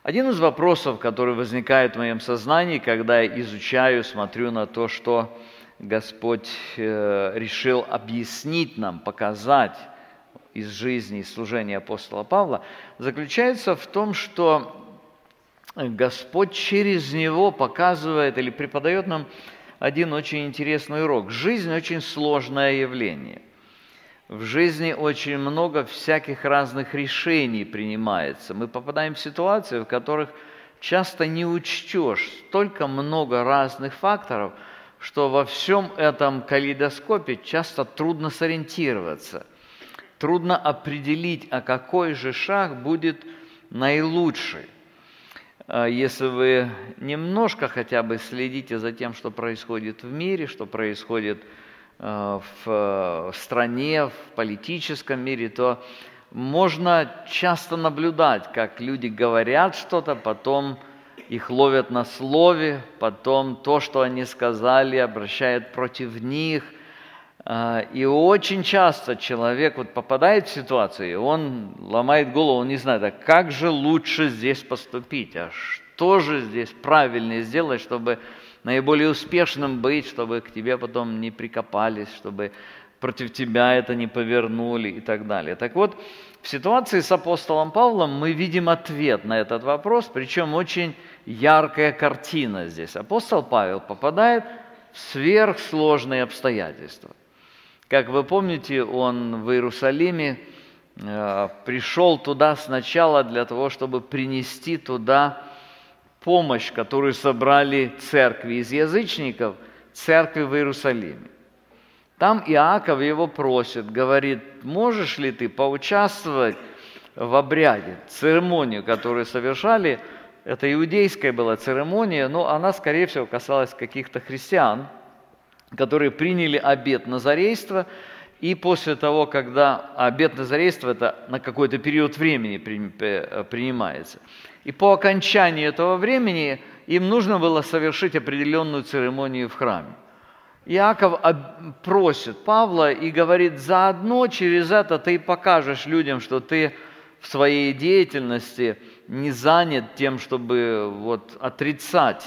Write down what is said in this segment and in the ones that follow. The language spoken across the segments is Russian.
Один из вопросов, который возникает в моем сознании, когда я изучаю, смотрю на то, что Господь решил объяснить нам, показать из жизни и служения апостола Павла, заключается в том, что Господь через него показывает или преподает нам один очень интересный урок. Жизнь очень сложное явление. В жизни очень много всяких разных решений принимается. Мы попадаем в ситуации, в которых часто не учтешь столько много разных факторов, что во всем этом калейдоскопе часто трудно сориентироваться. Трудно определить, а какой же шаг будет наилучший. Если вы немножко хотя бы следите за тем, что происходит в мире, что происходит в стране, в политическом мире, то можно часто наблюдать, как люди говорят что-то, потом их ловят на слове, потом то, что они сказали, обращают против них. И очень часто человек попадает в ситуацию, и он ломает голову, он не знает, а как же лучше здесь поступить, а что же здесь правильно сделать, чтобы наиболее успешным быть, чтобы к тебе потом не прикопались, чтобы против тебя это не повернули и так далее. Так вот, в ситуации с апостолом Павлом мы видим ответ на этот вопрос, причем очень яркая картина здесь. Апостол Павел попадает в сверхсложные обстоятельства. Как вы помните, он в Иерусалиме пришел туда сначала для того, чтобы принести туда помощь, которую собрали церкви из язычников, церкви в Иерусалиме. Там Иаков его просит, говорит, можешь ли ты поучаствовать в обряде, церемонию, которую совершали. Это иудейская была церемония, но она, скорее всего, касалась каких-то христиан, которые приняли обет назарейства, и после того, когда обет назарейства, это на какой-то период времени принимается. И по окончании этого времени им нужно было совершить определенную церемонию в храме. Иаков просит Павла и говорит, заодно через это ты покажешь людям, что ты в своей деятельности не занят тем, чтобы отрицать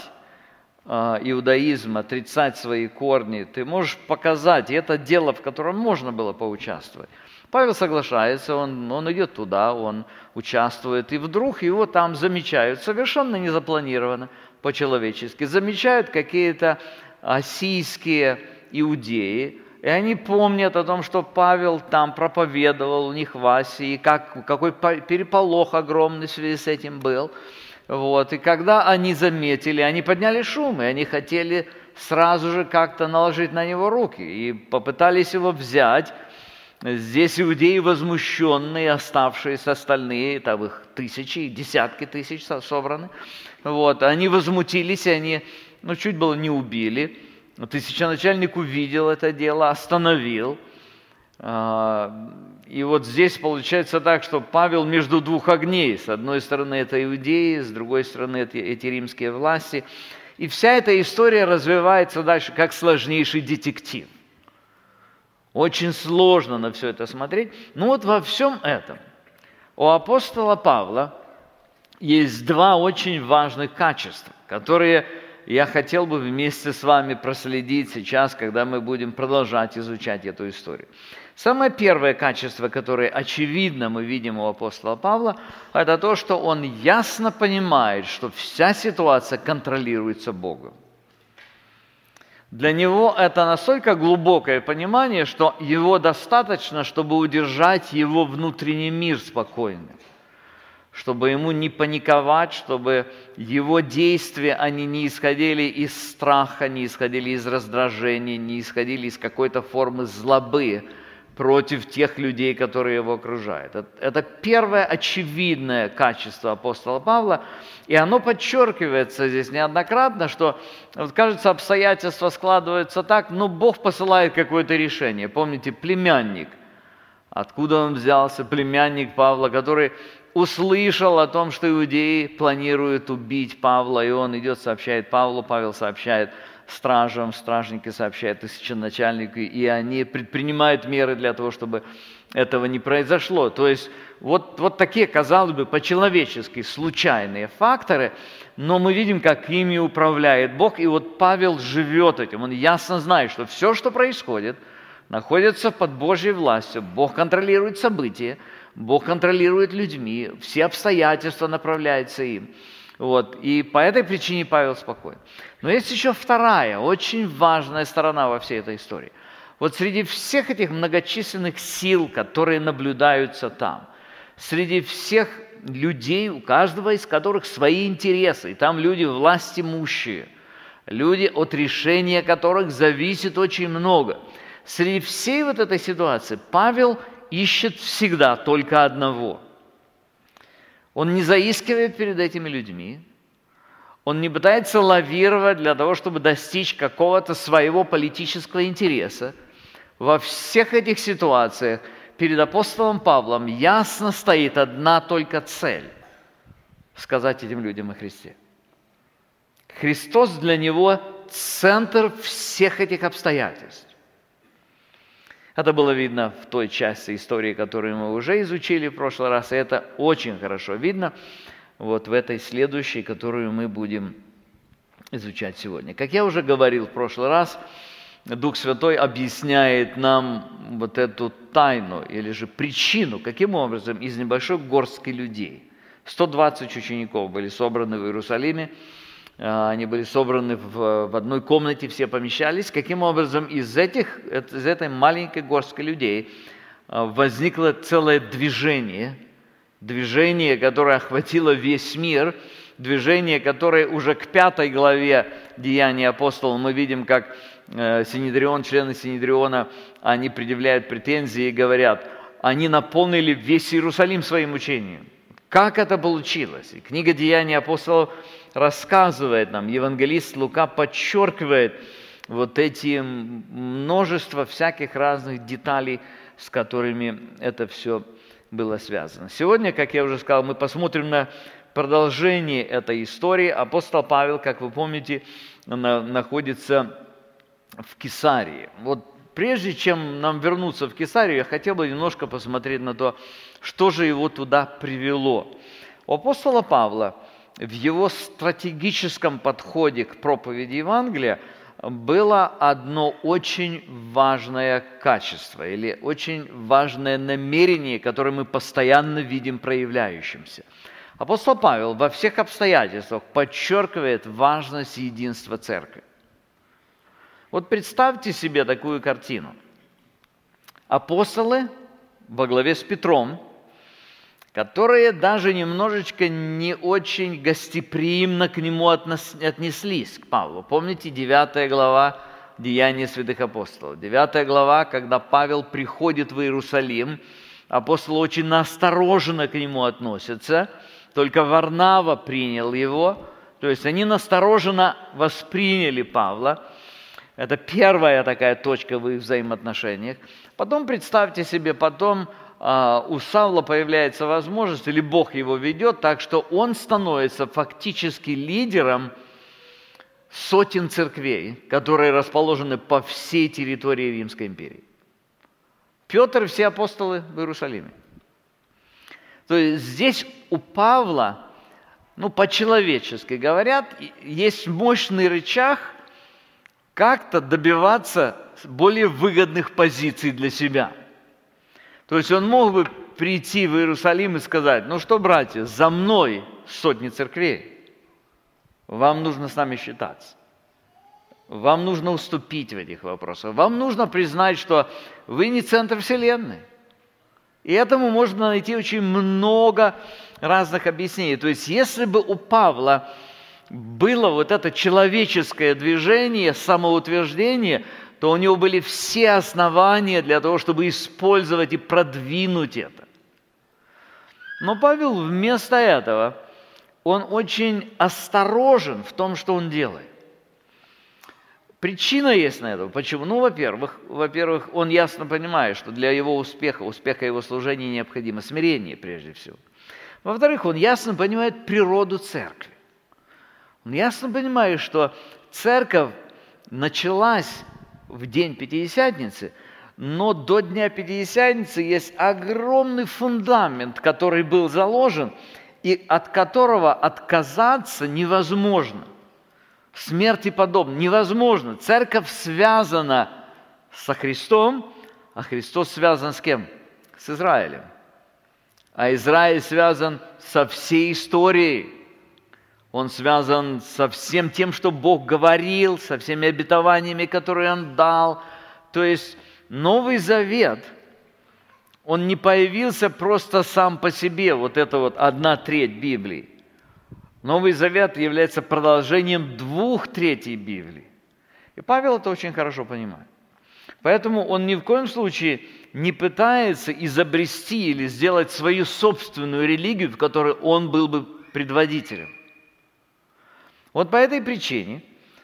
иудаизм, отрицать свои корни. Ты можешь показать, и это дело, в котором можно было поучаствовать. Павел соглашается, он идет туда, он участвует, и вдруг его там замечают, совершенно незапланированно, по-человечески, замечают какие-то ассийские иудеи, и они помнят о том, что Павел там проповедовал у них в Асии, и какой переполох огромный в связи с этим был. И когда они заметили, они подняли шум, и они хотели сразу же как-то наложить на него руки, и попытались его взять. Здесь иудеи возмущенные, оставшиеся остальные, там их тысячи, десятки тысяч собраны. Они возмутились, и они чуть было не убили. Тысяченачальник увидел это дело, остановил. И здесь получается так, что Павел между двух огней. С одной стороны это иудеи, с другой стороны эти римские власти. И вся эта история развивается дальше как сложнейший детектив. Очень сложно на все это смотреть. Но во всем этом у апостола Павла есть два очень важных качества, которые я хотел бы вместе с вами проследить сейчас, когда мы будем продолжать изучать эту историю. Самое первое качество, которое очевидно мы видим у апостола Павла, это то, что он ясно понимает, что вся ситуация контролируется Богом. Для него это настолько глубокое понимание, что его достаточно, чтобы удержать его внутренний мир спокойным, чтобы ему не паниковать, чтобы его действия, они не исходили из страха, не исходили из раздражения, не исходили из какой-то формы злобы против тех людей, которые его окружают. Это первое очевидное качество апостола Павла, и оно подчеркивается здесь неоднократно, что, кажется, обстоятельства складываются так, Бог посылает какое-то решение. Помните, племянник, откуда он взялся, племянник Павла, который услышал о том, что иудеи планируют убить Павла, и он идет, сообщает Павлу, Павел сообщает стражам, стражники сообщают тысяченачальнику, и они предпринимают меры для того, чтобы этого не произошло. То есть вот такие, казалось бы, по-человечески случайные факторы, но мы видим, как ими управляет Бог. И вот Павел живет этим. Он ясно знает, что все, что происходит, находится под Божьей властью. Бог контролирует события, Бог контролирует людьми, все обстоятельства направляются им. Вот. И по этой причине Павел спокоен. Но есть еще вторая, очень важная сторона во всей этой истории. Вот среди всех этих многочисленных сил, которые наблюдаются там, среди всех людей, у каждого из которых свои интересы, и там люди властимущие, люди, от решения которых зависит очень много. Среди всей вот этой ситуации Павел ищет всегда только одного. Он не заискивает перед этими людьми, он не пытается лавировать для того, чтобы достичь какого-то своего политического интереса. Во всех этих ситуациях перед апостолом Павлом ясно стоит одна только цель – сказать этим людям о Христе. Христос для него – центр всех этих обстоятельств. Это было видно в той части истории, которую мы уже изучили в прошлый раз, и это очень хорошо видно вот в этой следующей, которую мы будем изучать сегодня. Как я уже говорил в прошлый раз, Дух Святой объясняет нам вот эту тайну, или же причину, каким образом из небольшой горстки людей, 120 учеников были собраны в Иерусалиме, они были собраны в одной комнате, все помещались, каким образом из этой маленькой горстки людей возникло целое движение, которое охватило весь мир, движение, которое уже к 5 главе Деяний апостолов мы видим, как члены Синедриона, они предъявляют претензии и говорят, они наполнили весь Иерусалим своим учением. Как это получилось? И книга Деяний апостолов рассказывает нам, евангелист Лука подчеркивает вот эти множество всяких разных деталей, с которыми это все было связано. Сегодня, как я уже сказал, мы посмотрим на продолжение этой истории. Апостол Павел, как вы помните, находится в Кесарии. Вот прежде чем нам вернуться в Кесарию, я хотел бы немножко посмотреть на то, что же его туда привело. У апостола Павла в его стратегическом подходе к проповеди Евангелия было одно очень важное качество или очень важное намерение, которое мы постоянно видим проявляющимся. Апостол Павел во всех обстоятельствах подчеркивает важность единства церкви. Вот представьте себе такую картину. Апостолы во главе с Петром, которые даже немножечко не очень гостеприимно к нему отнеслись, к Павлу. Помните 9 глава Деяний святых апостолов? 9 глава, когда Павел приходит в Иерусалим, апостолы очень настороженно к нему относятся, только Варнава принял его, то есть они настороженно восприняли Павла. Это первая такая точка в их взаимоотношениях. Потом представьте себе, у Савла появляется возможность, или Бог его ведет, так что он становится фактически лидером сотен церквей, которые расположены по всей территории Римской империи. Петр и все апостолы в Иерусалиме. То есть здесь у Павла, по-человечески говорят, есть мощный рычаг как-то добиваться более выгодных позиций для себя. То есть он мог бы прийти в Иерусалим и сказать, братья, за мной сотни церквей, вам нужно с нами считаться, вам нужно уступить в этих вопросах, вам нужно признать, что вы не центр вселенной. И этому можно найти очень много разных объяснений. То есть если бы у Павла было вот это человеческое движение, самоутверждение, то у него были все основания для того, чтобы использовать и продвинуть это. Но Павел вместо этого, он очень осторожен в том, что он делает. Причина есть на это. Почему? Во-первых, он ясно понимает, что для его успеха его служения необходимо смирение прежде всего. Во-вторых, он ясно понимает природу церкви. Он ясно понимает, что церковь началась в день Пятидесятницы, Но до Дня Пятидесятницы есть огромный фундамент, который был заложен, и от которого отказаться невозможно. Смерти подобно невозможно. Церковь связана со Христом, а Христос связан с кем? С Израилем. А Израиль связан со всей историей. Он связан со всем тем, что Бог говорил, со всеми обетованиями, которые Он дал. То есть Новый Завет, он не появился просто сам по себе, вот это вот 1/3 Библии. Новый Завет является продолжением 2/3 Библии. И Павел это очень хорошо понимает. Поэтому он ни в коем случае не пытается изобрести или сделать свою собственную религию, в которой он был бы предводителем. Вот по этой причине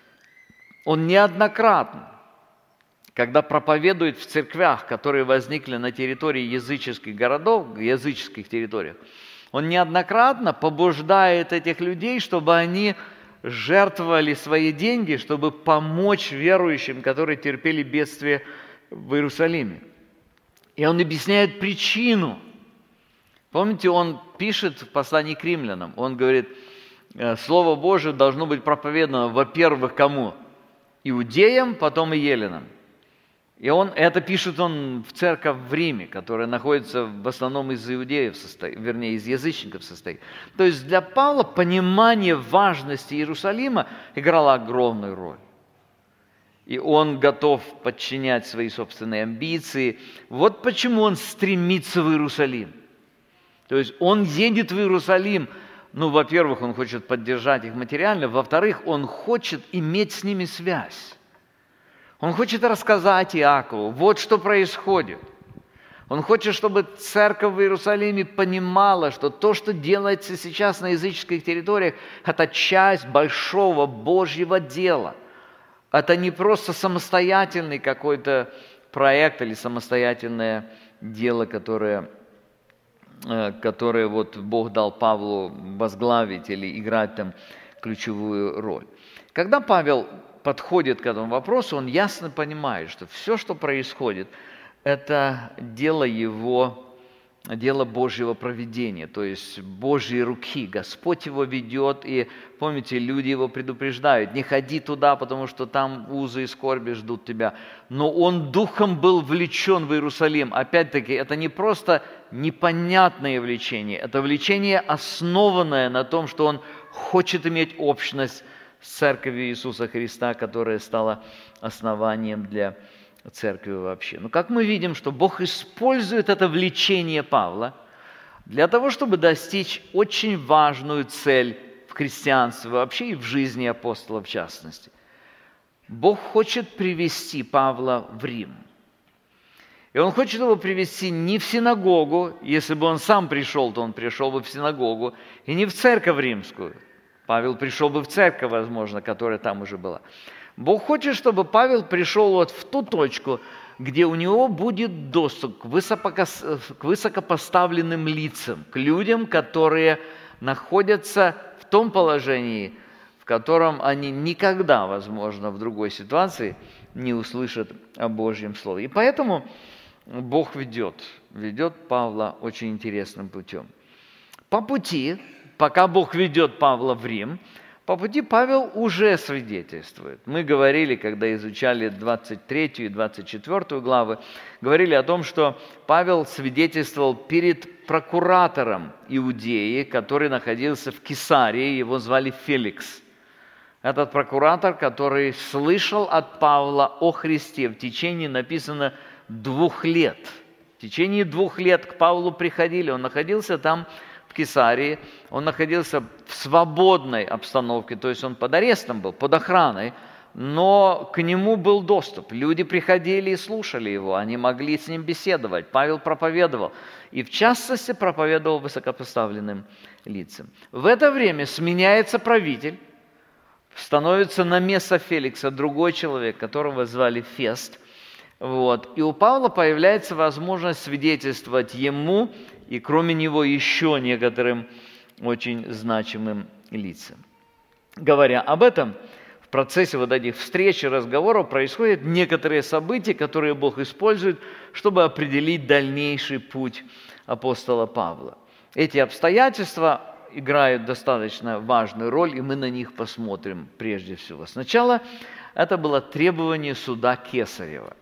он неоднократно, когда проповедует в церквях, которые возникли на территории языческих городов, языческих территориях, он неоднократно побуждает этих людей, чтобы они жертвовали свои деньги, чтобы помочь верующим, которые терпели бедствие в Иерусалиме. И он объясняет причину. Помните, он пишет в послании к римлянам, он говорит, Слово Божие должно быть проповедано, во-первых, кому? Иудеям, потом и еленам. И это пишет он в церковь в Риме, которая находится в основном из иудеев, из язычников состоит. То есть для Павла понимание важности Иерусалима играло огромную роль. И он готов подчинять свои собственные амбиции. Вот почему он стремится в Иерусалим. То есть он едет в Иерусалим, во-первых, он хочет поддержать их материально, во-вторых, он хочет иметь с ними связь. Он хочет рассказать Иакову, вот что происходит. Он хочет, чтобы церковь в Иерусалиме понимала, что то, что делается сейчас на языческих территориях, это часть большого Божьего дела. Это не просто самостоятельный какой-то проект или самостоятельное дело, которое вот Бог дал Павлу возглавить или играть там ключевую роль. Когда Павел подходит к этому вопросу, он ясно понимает, что все, что происходит, это дело Божьего провидения, то есть Божьей руки. Господь его ведет, и, помните, люди его предупреждают, не ходи туда, потому что там узы и скорби ждут тебя. Но он духом был влечен в Иерусалим. Опять-таки, это не просто непонятное влечение, это влечение, основанное на том, что он хочет иметь общность с церковью Иисуса Христа, которая стала основанием для церкви вообще. Но как мы видим, что Бог использует это влечение Павла для того, чтобы достичь очень важную цель в христианстве вообще и в жизни апостола в частности. Бог хочет привести Павла в Рим. И Он хочет его привести не в синагогу, если бы он сам пришел, то он пришел бы в синагогу, и не в церковь римскую. Павел пришел бы в церковь, возможно, которая там уже была. Бог хочет, чтобы Павел пришел вот в ту точку, где у него будет доступ к высокопоставленным лицам, к людям, которые находятся в том положении, в котором они никогда, возможно, в другой ситуации не услышат о Божьем Слове. И поэтому Бог ведет Павла очень интересным путем. По пути, пока Бог ведет Павла в Рим, по пути Павел уже свидетельствует. Мы говорили, когда изучали 23 и 24 главы, говорили о том, что Павел свидетельствовал перед прокуратором Иудеи, который находился в Кесарии, его звали Феликс. Этот прокуратор, который слышал от Павла о Христе в течение, написано, 2 лет. В течение 2 лет к Павлу приходили, он находился там, в Кесарии, он находился в свободной обстановке, то есть он под арестом был, под охраной, но к нему был доступ. Люди приходили и слушали его, они могли с ним беседовать. Павел проповедовал, и в частности проповедовал высокопоставленным лицам. В это время сменяется правитель, становится на место Феликса другой человек, которого звали Фест. И у Павла появляется возможность свидетельствовать ему и кроме него еще некоторым очень значимым лицам. Говоря об этом, в процессе вот этих встреч и разговоров происходят некоторые события, которые Бог использует, чтобы определить дальнейший путь апостола Павла. Эти обстоятельства играют достаточно важную роль, и мы на них посмотрим прежде всего. Сначала это было требование суда Кесарева.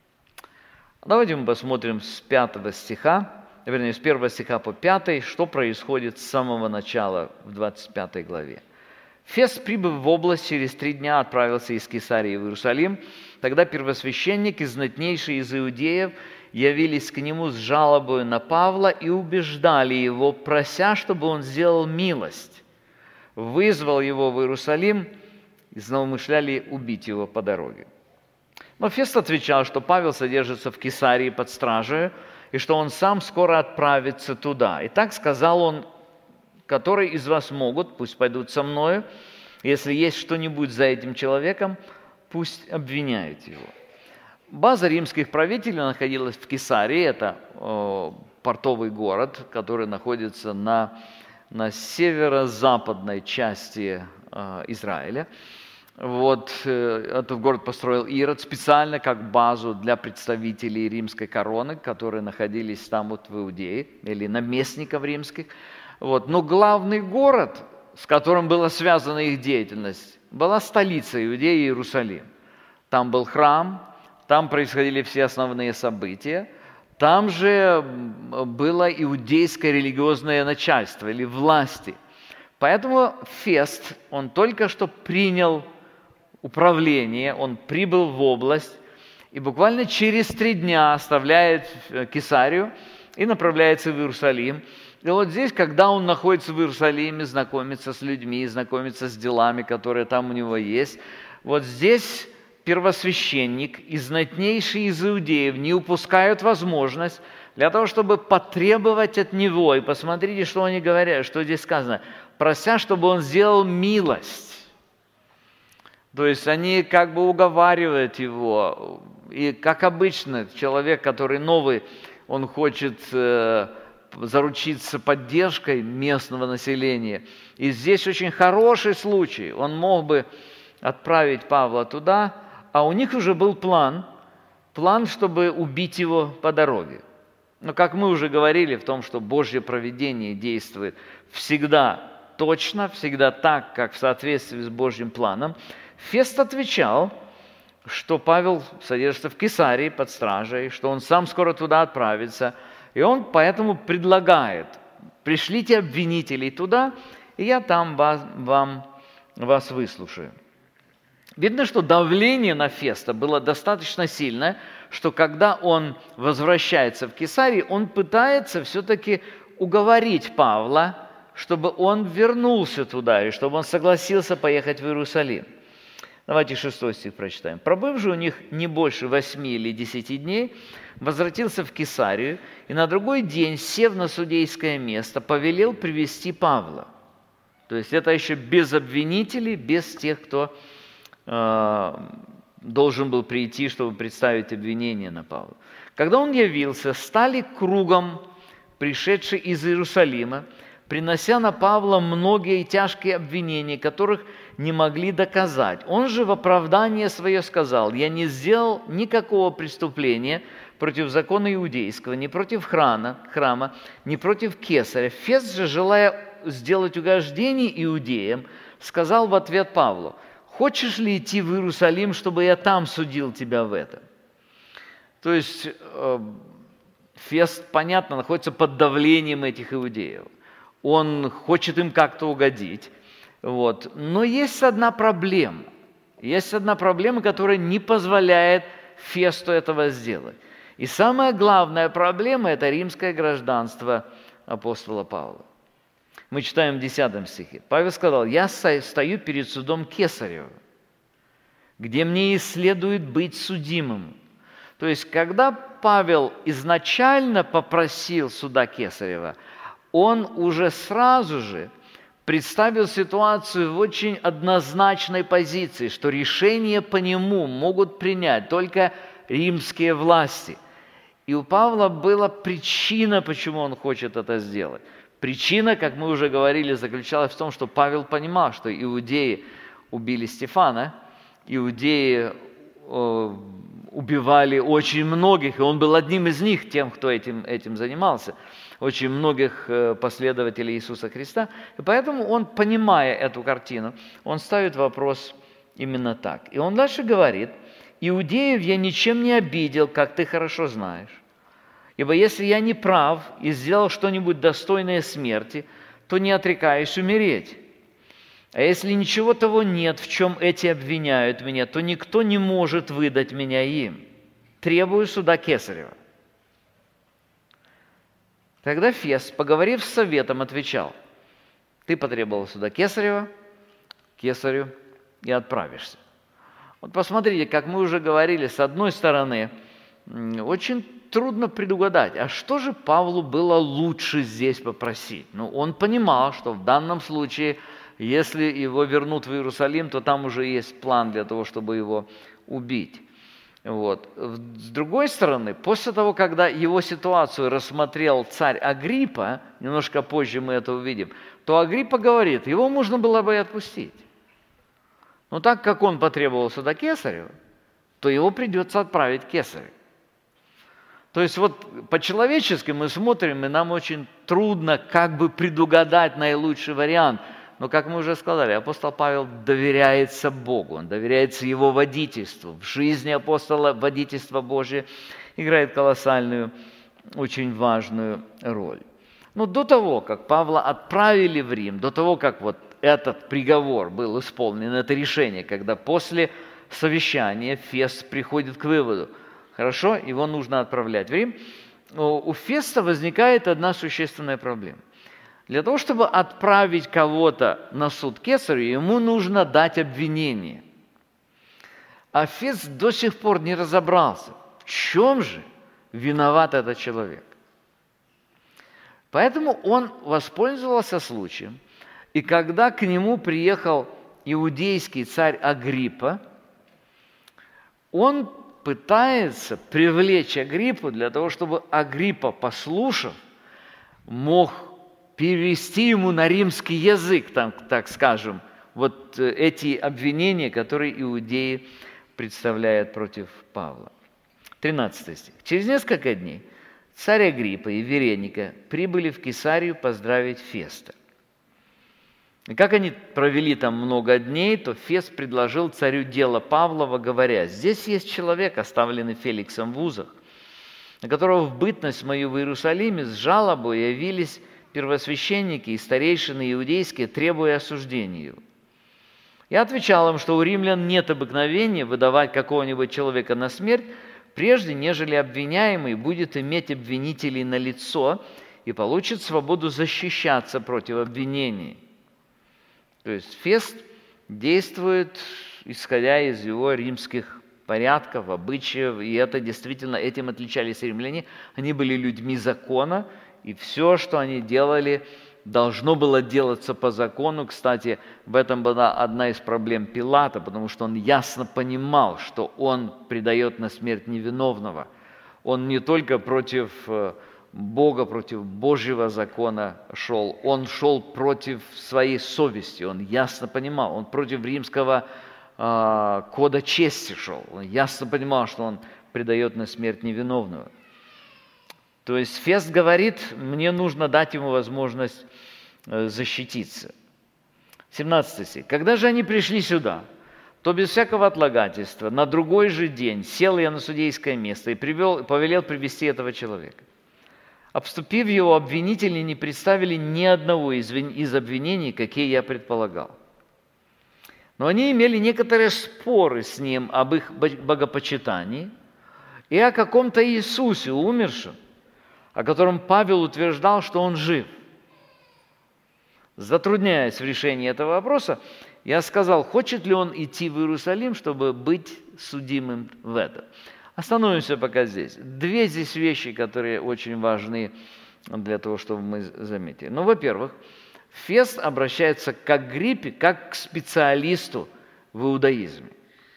Давайте мы посмотрим с 5 стиха, вернее, с 1 стиха по 5, что происходит с самого начала в 25 главе. Фест, прибыв в область, через 3 дня отправился из Кесарии в Иерусалим. Тогда первосвященник и знатнейшие из иудеев явились к нему с жалобой на Павла и убеждали его, прося, чтобы он сделал милость. Вызвал его в Иерусалим и злоумышляли убить его по дороге. Но Фест отвечал, что Павел содержится в Кесарии под стражей, и что он сам скоро отправится туда. И так сказал он: «Которые из вас могут, пусть пойдут со мною. Если есть что-нибудь за этим человеком, пусть обвиняют его». База римских правителей находилась в Кесарии, это портовый город, который находится на северо-западной части Израиля. Вот этот город построил Ирод специально как базу для представителей римской короны, которые находились там вот в Иудее, или наместников римских. Вот. Но главный город, с которым была связана их деятельность, была столица Иудеи, Иерусалим. Там был храм, там происходили все основные события, там же было иудейское религиозное начальство или власти. Поэтому Фест, он только что принял управление, он прибыл в область и буквально через 3 дня оставляет Кесарию и направляется в Иерусалим. И вот здесь, когда он находится в Иерусалиме, знакомится с людьми, знакомится с делами, которые там у него есть, вот здесь первосвященник и знатнейшие из иудеев не упускают возможность для того, чтобы потребовать от него, и посмотрите, что они говорят, что здесь сказано, прося, чтобы он сделал милость. То есть они как бы уговаривают его, и как обычно, человек, который новый, он хочет заручиться поддержкой местного населения. И здесь очень хороший случай. Он мог бы отправить Павла туда, а у них уже был план, чтобы убить его по дороге. Но как мы уже говорили в том, что Божье провидение действует всегда точно, всегда так, как в соответствии с Божьим планом, Фест отвечал, что Павел содержится в Кесарии под стражей, что он сам скоро туда отправится, и он поэтому предлагает: пришлите обвинителей туда, и я там вас выслушаю. Видно, что давление на Феста было достаточно сильное, что когда он возвращается в Кесарию, он пытается все-таки уговорить Павла, чтобы он вернулся туда, и чтобы он согласился поехать в Иерусалим. Давайте 6 стих прочитаем. «Пробыв же у них не больше 8 или 10 дней, возвратился в Кесарию, и на другой день, сев на судейское место, повелел привести Павла». То есть это еще без обвинителей, без тех, кто должен был прийти, чтобы представить обвинение на Павла. Когда он явился, стали кругом пришедшие из Иерусалима, принося на Павла многие и тяжкие обвинения, которых не могли доказать. Он же в оправдание свое сказал: «Я не сделал никакого преступления против закона иудейского, ни против храма, ни против Кесаря». Фест же, желая сделать угождение иудеям, сказал в ответ Павлу: «Хочешь ли идти в Иерусалим, чтобы я там судил тебя в этом?» То есть Фест, понятно, находится под давлением этих иудеев. Он хочет им как-то угодить. Вот. Но есть одна проблема. Есть одна проблема, которая не позволяет Фесту этого сделать. И самая главная проблема – это римское гражданство апостола Павла. Мы читаем в 10 стихе. Павел сказал: «Я стою перед судом Кесарева, где мне и следует быть судимым». То есть, когда Павел изначально попросил суда Кесарева, он уже сразу же представил ситуацию в очень однозначной позиции, что решение по нему могут принять только римские власти. И у Павла была причина, почему он хочет это сделать. Причина, как мы уже говорили, заключалась в том, что Павел понимал, что иудеи убили Стефана, иудеи убивали очень многих, и он был одним из них, тем, кто этим занимался, очень многих последователей Иисуса Христа. И поэтому он, понимая эту картину, он ставит вопрос именно так. И он дальше говорит: «Иудеев я ничем не обидел, как ты хорошо знаешь. Ибо если я не прав и сделал что-нибудь достойное смерти, то не отрекаюсь умереть. А если ничего того нет, в чем эти обвиняют меня, то никто не может выдать меня им. Требую суда Кесарева». Тогда Фест, поговорив с советом, отвечал: «Ты потребовал суда Кесарева, Кесарю и отправишься». Вот посмотрите, как мы уже говорили, с одной стороны, очень трудно предугадать, а что же Павлу было лучше здесь попросить? Ну, он понимал, что в данном случае, если его вернут в Иерусалим, то там уже есть план для того, чтобы его убить. Вот. С другой стороны, после того, когда его ситуацию рассмотрел царь Агриппа, немножко позже мы это увидим, то Агриппа говорит, его можно было бы и отпустить. Но так как он потребовал суда Кесарю, то его придется отправить к Кесарю. То есть вот по-человечески мы смотрим, и нам очень трудно как бы предугадать наилучший вариант. Но, как мы уже сказали, апостол Павел доверяется Богу, он доверяется Его водительству. В жизни апостола водительство Божие играет колоссальную, очень важную роль. Но до того, как Павла отправили в Рим, до того, как вот этот приговор был исполнен, это решение, когда после совещания Фест приходит к выводу, хорошо, его нужно отправлять в Рим, у Феста возникает одна существенная проблема. Для того, чтобы отправить кого-то на суд Кесарю, ему нужно дать обвинение. А Фест до сих пор не разобрался, в чем же виноват этот человек. Поэтому он воспользовался случаем, и когда к нему приехал иудейский царь Агриппа, он пытается привлечь Агриппу для того, чтобы Агриппа, послушав, мог перевести ему на римский язык, так скажем, вот эти обвинения, которые иудеи представляют против Павла. 13 стих. «Через несколько дней царь Агриппа и Вереника прибыли в Кесарию поздравить Феста. И как они провели там много дней, то Фест предложил царю дело Павлова, говоря: «Здесь есть человек, оставленный Феликсом в узах, на которого в бытность мою в Иерусалиме с жалобой явились первосвященники и старейшины иудейские, требуя осуждения его. Я отвечал им, что у римлян нет обыкновения выдавать какого-нибудь человека на смерть, прежде нежели обвиняемый будет иметь обвинителей на лицо и получит свободу защищаться против обвинений». То есть Фест действует, исходя из его римских порядков, обычаев, и это действительно, этим отличались римляне. Они были людьми закона, и все, что они делали, должно было делаться по закону. Кстати, в этом была одна из проблем Пилата, потому что он ясно понимал, что он предает на смерть невиновного. Он не только против Бога, против Божьего закона шел, он шел против своей совести, он ясно понимал, он против римского кода чести шел, он ясно понимал, что он предает на смерть невиновного. То есть Фест говорит, мне нужно дать ему возможность защититься. 17 стих. «Когда же они пришли сюда, то без всякого отлагательства на другой же день сел я на судейское место и повелел привести этого человека. Обступив его, обвинители не представили ни одного из обвинений, какие я предполагал. Но они имели некоторые споры с ним об их богопочитании и о каком-то Иисусе, умершем, о котором Павел утверждал, что он жив. Затрудняясь в решении этого вопроса, я сказал, хочет ли он идти в Иерусалим, чтобы быть судимым в этом. Остановимся пока здесь. Две здесь вещи, которые очень важны для того, чтобы мы заметили. Ну, во-первых, Фест обращается к Агриппе как к специалисту в иудаизме.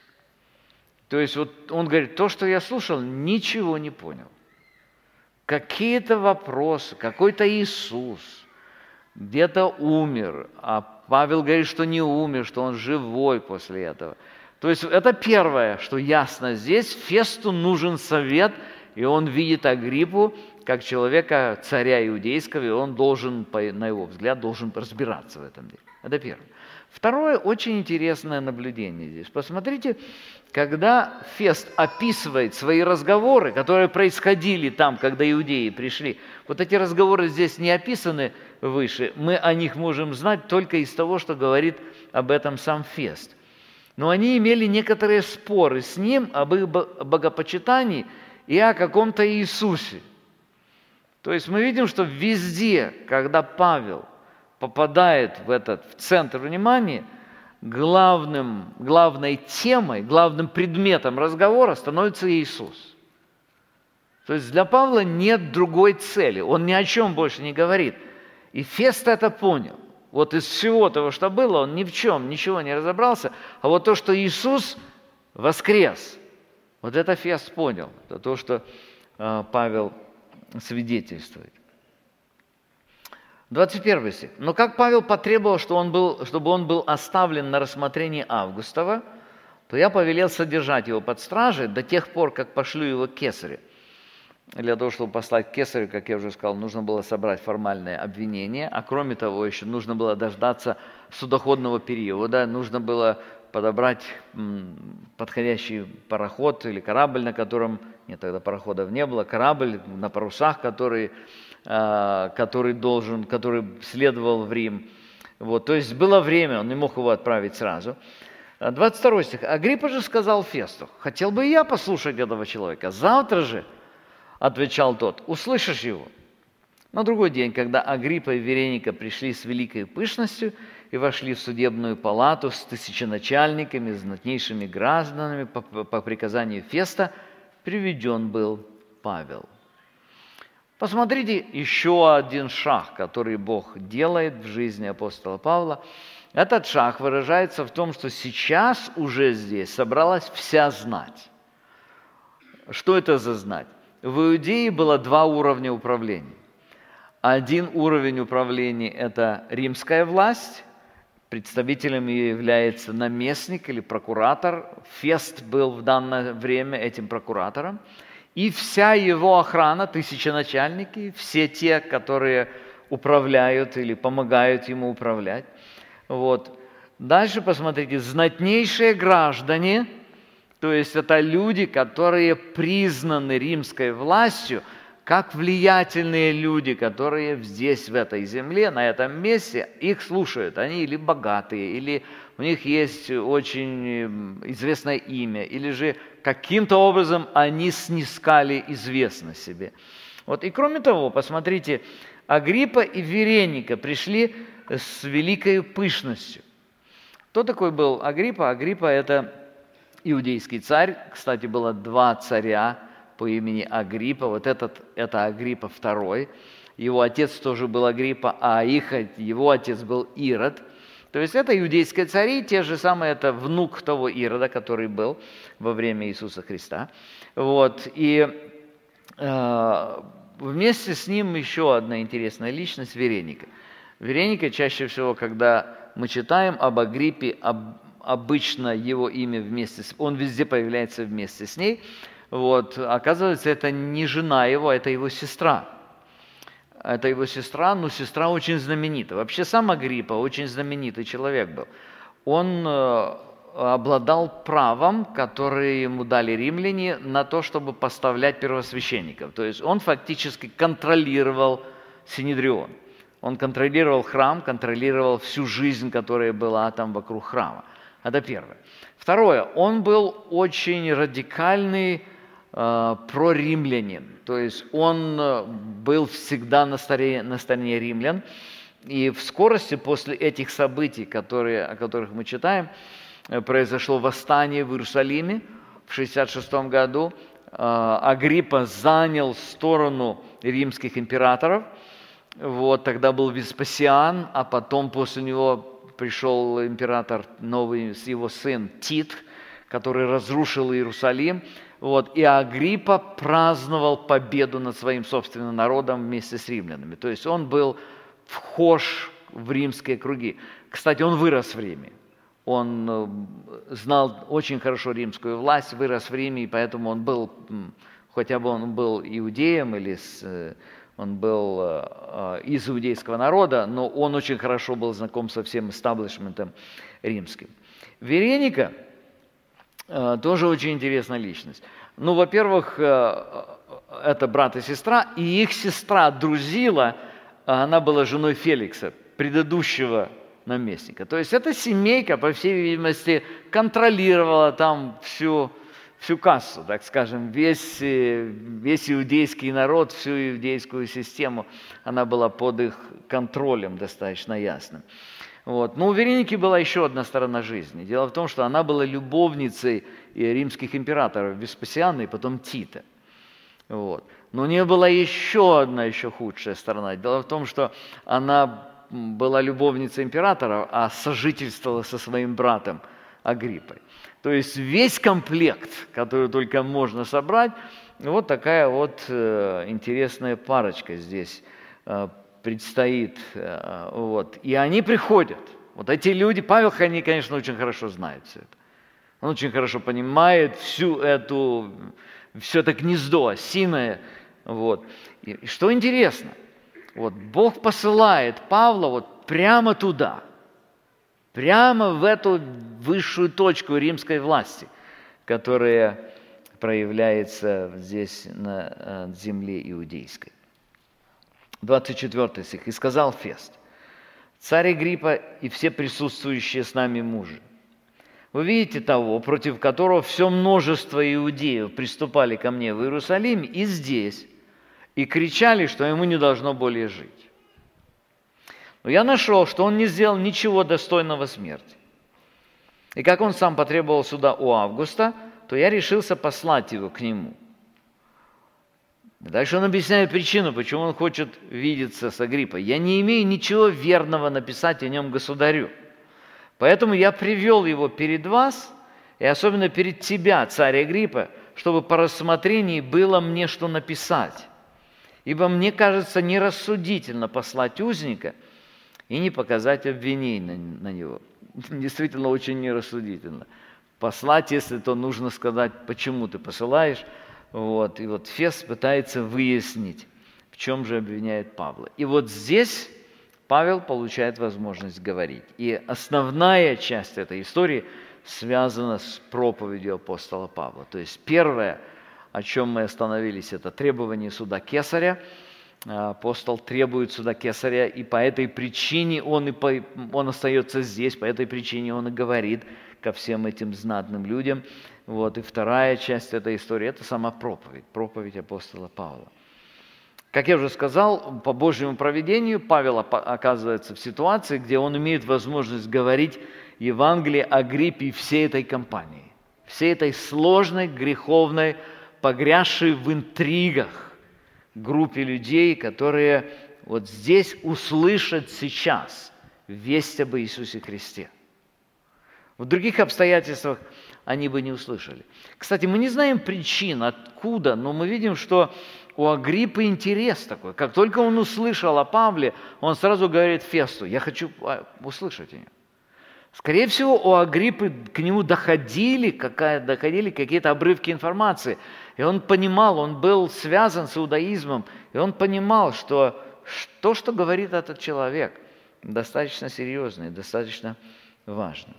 То есть вот он говорит, то, что я слушал, ничего не понял. Какие-то вопросы, какой-то Иисус где-то умер, а Павел говорит, что не умер, что он живой после этого. То есть это первое, что ясно здесь. Фесту нужен совет, и он видит Агриппу как человека, царя иудейского, и он должен, на его взгляд, должен разбираться в этом деле. Это первое. Второе, очень интересное наблюдение здесь. Посмотрите, когда Фест описывает свои разговоры, которые происходили там, когда иудеи пришли, вот эти разговоры здесь не описаны выше, мы о них можем знать только из того, что говорит об этом сам Фест. Но они имели некоторые споры с ним об их богопочитании и о каком-то Иисусе. То есть мы видим, что везде, когда Павел попадает в центр внимания, главной темой, главным предметом разговора становится Иисус. То есть для Павла нет другой цели, он ни о чем больше не говорит. И Фест это понял. Вот из всего того, что было, он ни в чем, ничего не разобрался, а вот то, что Иисус воскрес, вот это Фест понял, это то, что Павел свидетельствует. 21 стих. «Но как Павел потребовал, чтобы он был оставлен на рассмотрение Августова, то я повелел содержать его под стражей до тех пор, как пошлю его к кесарю». Для того, чтобы послать к кесарю, как я уже сказал, нужно было собрать формальное обвинение, а кроме того, еще нужно было дождаться судоходного периода, нужно было подобрать подходящий пароход или корабль, на котором, нет, тогда пароходов не было, корабль на парусах, который следовал в Рим. Вот, то есть было время, он не мог его отправить сразу. 22 стих. «Агриппа же сказал Фесту: хотел бы и я послушать этого человека. Завтра же, отвечал тот, услышишь его». На другой день, когда Агриппа и Вереника пришли с великой пышностью и вошли в судебную палату с тысяченачальниками, знатнейшими гражданами, по приказанию Феста приведен был Павел. Посмотрите еще один шаг, который Бог делает в жизни апостола Павла. Этот шаг выражается в том, что сейчас уже здесь собралась вся знать. Что это за знать? В Иудее было два уровня управления. Один уровень управления – это римская власть, представителем ее является наместник или прокуратор. Фест был в данное время этим прокуратором. И вся его охрана, тысяченачальники, все те, которые управляют или помогают ему управлять. Вот. Дальше посмотрите, знатнейшие граждане, то есть это люди, которые признаны римской властью, как влиятельные люди, которые здесь, в этой земле, на этом месте, их слушают. Они или богатые, или у них есть очень известное имя, или же каким-то образом они снискали известность себе. Вот. И кроме того, посмотрите, Агриппа и Вереника пришли с великой пышностью. Кто такой был Агриппа? Агриппа – это иудейский царь. Кстати, было два царя по имени Агриппа. Вот это Агриппа II. Его отец тоже был Агриппа, а его отец был Ирод. То есть это иудейские цари, те же самые, это внук того Ирода, который был во время Иисуса Христа. Вот. И вместе с ним еще одна интересная личность – Вереника. Вереника чаще всего, когда мы читаем об Агриппе, обычно его имя он везде появляется вместе с ней. Вот. Оказывается, это не жена его, это его сестра. Это его сестра, но сестра очень знаменита. Вообще сам Агриппа очень знаменитый человек был. Он обладал правом, которое ему дали римляне, на то, чтобы поставлять первосвященников. То есть он фактически контролировал Синедрион. Он контролировал храм, контролировал всю жизнь, которая была там вокруг храма. Это первое. Второе, он был очень радикальный проримлянин. То есть он был всегда на стороне римлян. И в скорости после этих событий, о которых мы читаем, произошло восстание в Иерусалиме в 66 году. Агриппа занял сторону римских императоров. Вот, тогда был Веспасиан, а потом после него пришел император новый, его сын Тит, который разрушил Иерусалим. Вот, и Агриппа праздновал победу над своим собственным народом вместе с римлянами. То есть он был вхож в римские круги. Кстати, он вырос в Риме. он знал очень хорошо римскую власть, вырос в Риме, и поэтому он был, хотя бы он был иудеем или он был из иудейского народа, но он очень хорошо был знаком со всем истаблишментом римским. Вереника тоже очень интересная личность. Ну, во-первых, это брат и сестра, и их сестра Друзила, она была женой Феликса, предыдущего наместника. То есть эта семейка, по всей видимости, контролировала там всю кассу, так скажем, весь иудейский народ, всю иудейскую систему, она была под их контролем достаточно ясным. Вот. Но у Вереники была еще одна сторона жизни. Дело в том, что она была любовницей римских императоров Веспасиана и потом Тита. Вот. Но у нее была еще одна худшая сторона. Дело в том, что она была любовницей императора, а сожительствовала со своим братом Агриппой. То есть весь комплект, который только можно собрать, вот такая вот интересная парочка здесь предстоит. Вот. И они приходят. Вот эти люди, Павел, они, конечно, очень хорошо знают все это. Он очень хорошо понимает все это гнездо осиное. Вот. И что интересно, вот Бог посылает Павла вот прямо туда, прямо в эту высшую точку римской власти, которая проявляется здесь на земле иудейской. 24 стих. «И сказал Фест: царь Агриппа и все присутствующие с нами мужи, вы видите того, против которого все множество иудеев приступали ко мне в Иерусалиме и здесь, и кричали, что ему не должно более жить. Но я нашел, что он не сделал ничего достойного смерти. И как он сам потребовал суда у Августа, то я решился послать его к нему». Дальше он объясняет причину, почему он хочет видеться с Агриппой. «Я не имею ничего верного написать о нем государю. Поэтому я привел его перед вас, и особенно перед тебя, царь Агриппа, чтобы по рассмотрении было мне что написать. Ибо мне кажется нерассудительно послать узника и не показать обвинений на него». Действительно, очень нерассудительно. Послать, если то нужно сказать, почему ты посылаешь. Вот. И вот Фест пытается выяснить, в чем же обвиняет Павла. И вот здесь Павел получает возможность говорить. И основная часть этой истории связана с проповедью апостола Павла. То есть первое, о чем мы остановились, это требование суда Кесаря. Апостол требует суда Кесаря, и по этой причине он остается здесь, по этой причине он и говорит ко всем этим знатным людям. Вот. И вторая часть этой истории – это сама проповедь апостола Павла. Как я уже сказал, по Божьему провидению Павел оказывается в ситуации, где он имеет возможность говорить Евангелие Агриппе и всей этой компании, всей этой сложной, греховной, погрязшей в интригах группе людей, которые вот здесь услышат сейчас весть об Иисусе Христе. В других обстоятельствах они бы не услышали. Кстати, мы не знаем причин, откуда, но мы видим, что у Агриппы интерес такой. Как только он услышал о Павле, он сразу говорит Фесту: я хочу услышать о нем. Скорее всего, у Агриппы к нему доходили какие-то обрывки информации. И он понимал, он был связан с иудаизмом, и он понимал, что то, что говорит этот человек, достаточно серьезно и достаточно важно.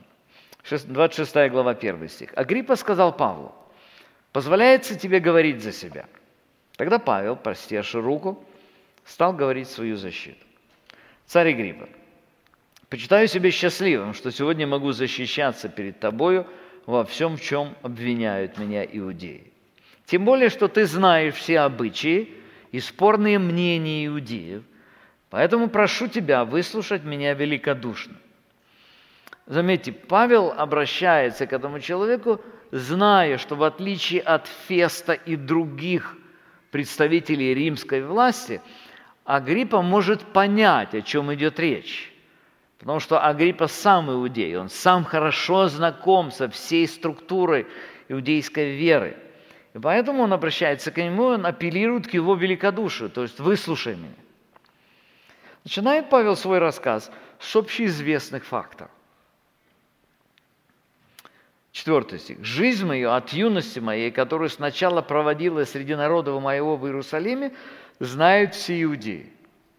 26 глава, 1 стих. «Агриппа сказал Павлу: позволяется тебе говорить за себя?» Тогда Павел, простерши руку, стал говорить свою защиту. «Царь Агриппа, почитаю себя счастливым, что сегодня могу защищаться перед тобою во всем, в чем обвиняют меня иудеи. Тем более, что ты знаешь все обычаи и спорные мнения иудеев, поэтому прошу тебя выслушать меня великодушно». Заметьте, Павел обращается к этому человеку, зная, что в отличие от Феста и других представителей римской власти, Агриппа может понять, о чем идет речь. Потому что Агриппа сам иудей, он сам хорошо знаком со всей структурой иудейской веры. И поэтому он обращается к нему, он апеллирует к его великодушию, то есть «выслушай меня». Начинает Павел свой рассказ с общеизвестных фактов. 4 стих. «Жизнь мою от юности моей, которую сначала проводила среди народов моего в Иерусалиме, знают все иудеи.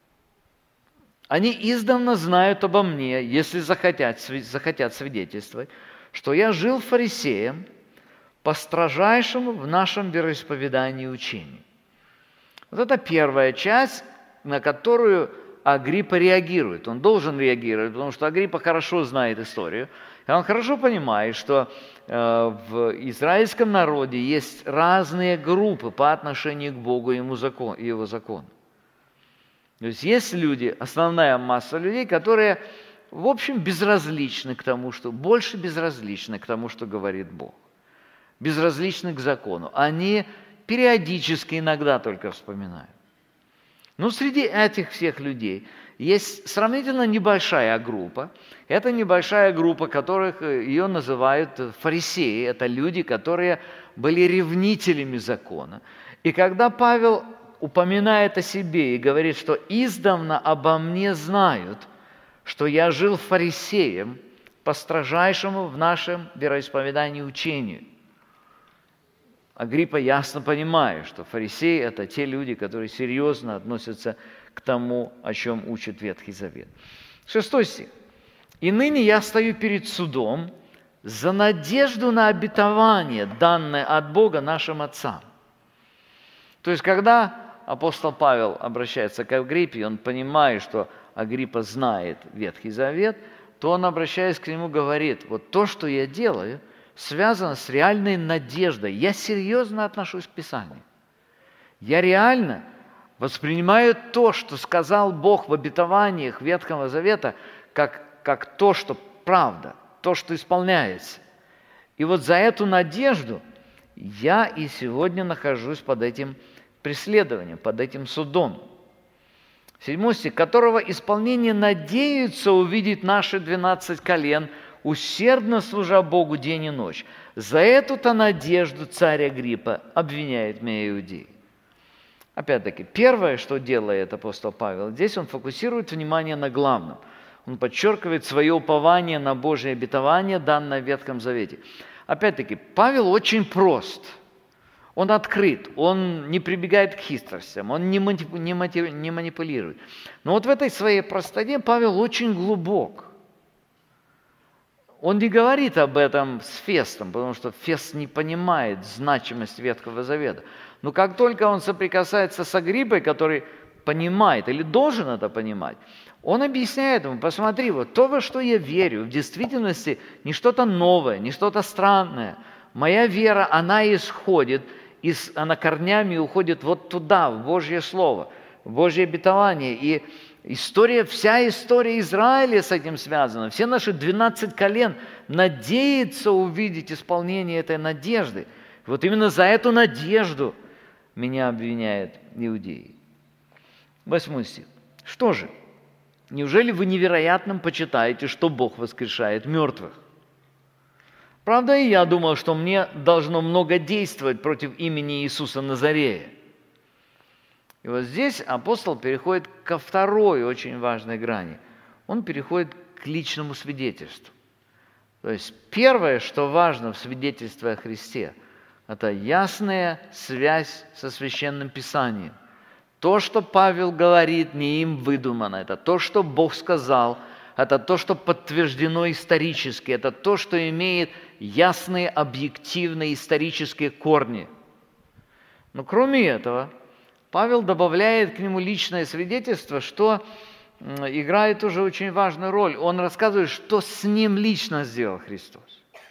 Они издавна знают обо мне, если захотят свидетельствовать, что я жил фарисеем по строжайшему в нашем вероисповедании учению». Вот это первая часть, на которую Агриппа реагирует. Он должен реагировать, потому что Агриппа хорошо знает историю. И он хорошо понимает, что в израильском народе есть разные группы по отношению к Богу и Его закону. То есть есть люди, основная масса людей, которые, в общем, безразличны к тому, больше безразличны к тому, что говорит Бог. Безразличны к закону. Они периодически иногда только вспоминают. Но среди этих всех людей есть сравнительно небольшая группа. Это небольшая группа, которых ее называют фарисеи. Это люди, которые были ревнителями закона. И когда Павел упоминает о себе и говорит, что издавна обо мне знают, что я жил фарисеем по строжайшему в нашем вероисповедании учению. Агриппа ясно понимает, что фарисеи – это те люди, которые серьезно относятся к тому, о чем учит Ветхий Завет. 6 стих. «И ныне я стою перед судом за надежду на обетование, данное от Бога нашим отцам». То есть, когда апостол Павел обращается к Агриппе, он понимает, что Агриппа знает Ветхий Завет, то он, обращаясь к нему, говорит: вот то, что я делаю, связано с реальной надеждой. Я серьезно отношусь к Писанию. Я реально воспринимаю то, что сказал Бог в обетованиях Ветхого Завета, как то, что правда, то, что исполняется. И вот за эту надежду я и сегодня нахожусь под этим преследованием, под этим судом. 7 стих, «которого исполнение надеются увидеть наши 12 колен, усердно служа Богу день и ночь. За эту-то надежду царь Агриппа обвиняет меня иудеи». Опять-таки, первое, что делает апостол Павел, здесь он фокусирует внимание на главном. Он подчеркивает свое упование на Божье обетование, данное в Ветхом Завете. Опять-таки, Павел очень прост. Он открыт, он не прибегает к хитростям, он не манипулирует. Но вот в этой своей простоте Павел очень глубок. Он не говорит об этом с Фестом, потому что Фест не понимает значимость Ветхого Завета. Но как только он соприкасается с Агриппой, который понимает или должен это понимать, он объясняет ему: посмотри, вот то, во что я верю, в действительности не что-то новое, не что-то странное. Моя вера, она исходит, она корнями уходит вот туда, в Божье Слово, в Божье обетование. И вся история Израиля с этим связана. Все наши 12 колен надеются увидеть исполнение этой надежды. Вот именно за эту надежду меня обвиняют иудеи. 8 стих. «Что же? Неужели вы невероятным почитаете, что Бог воскрешает мертвых? Правда, и я думал, что мне должно много действовать против имени Иисуса Назарея». И вот здесь апостол переходит ко второй очень важной грани. Он переходит к личному свидетельству. То есть первое, что важно в свидетельстве о Христе, это ясная связь со Священным Писанием. То, что Павел говорит, не им выдумано. Это то, что Бог сказал. Это то, что подтверждено исторически. Это то, что имеет ясные, объективные исторические корни. Но кроме этого, Павел добавляет к нему личное свидетельство, что играет уже очень важную роль. Он рассказывает, что с ним лично сделал Христос.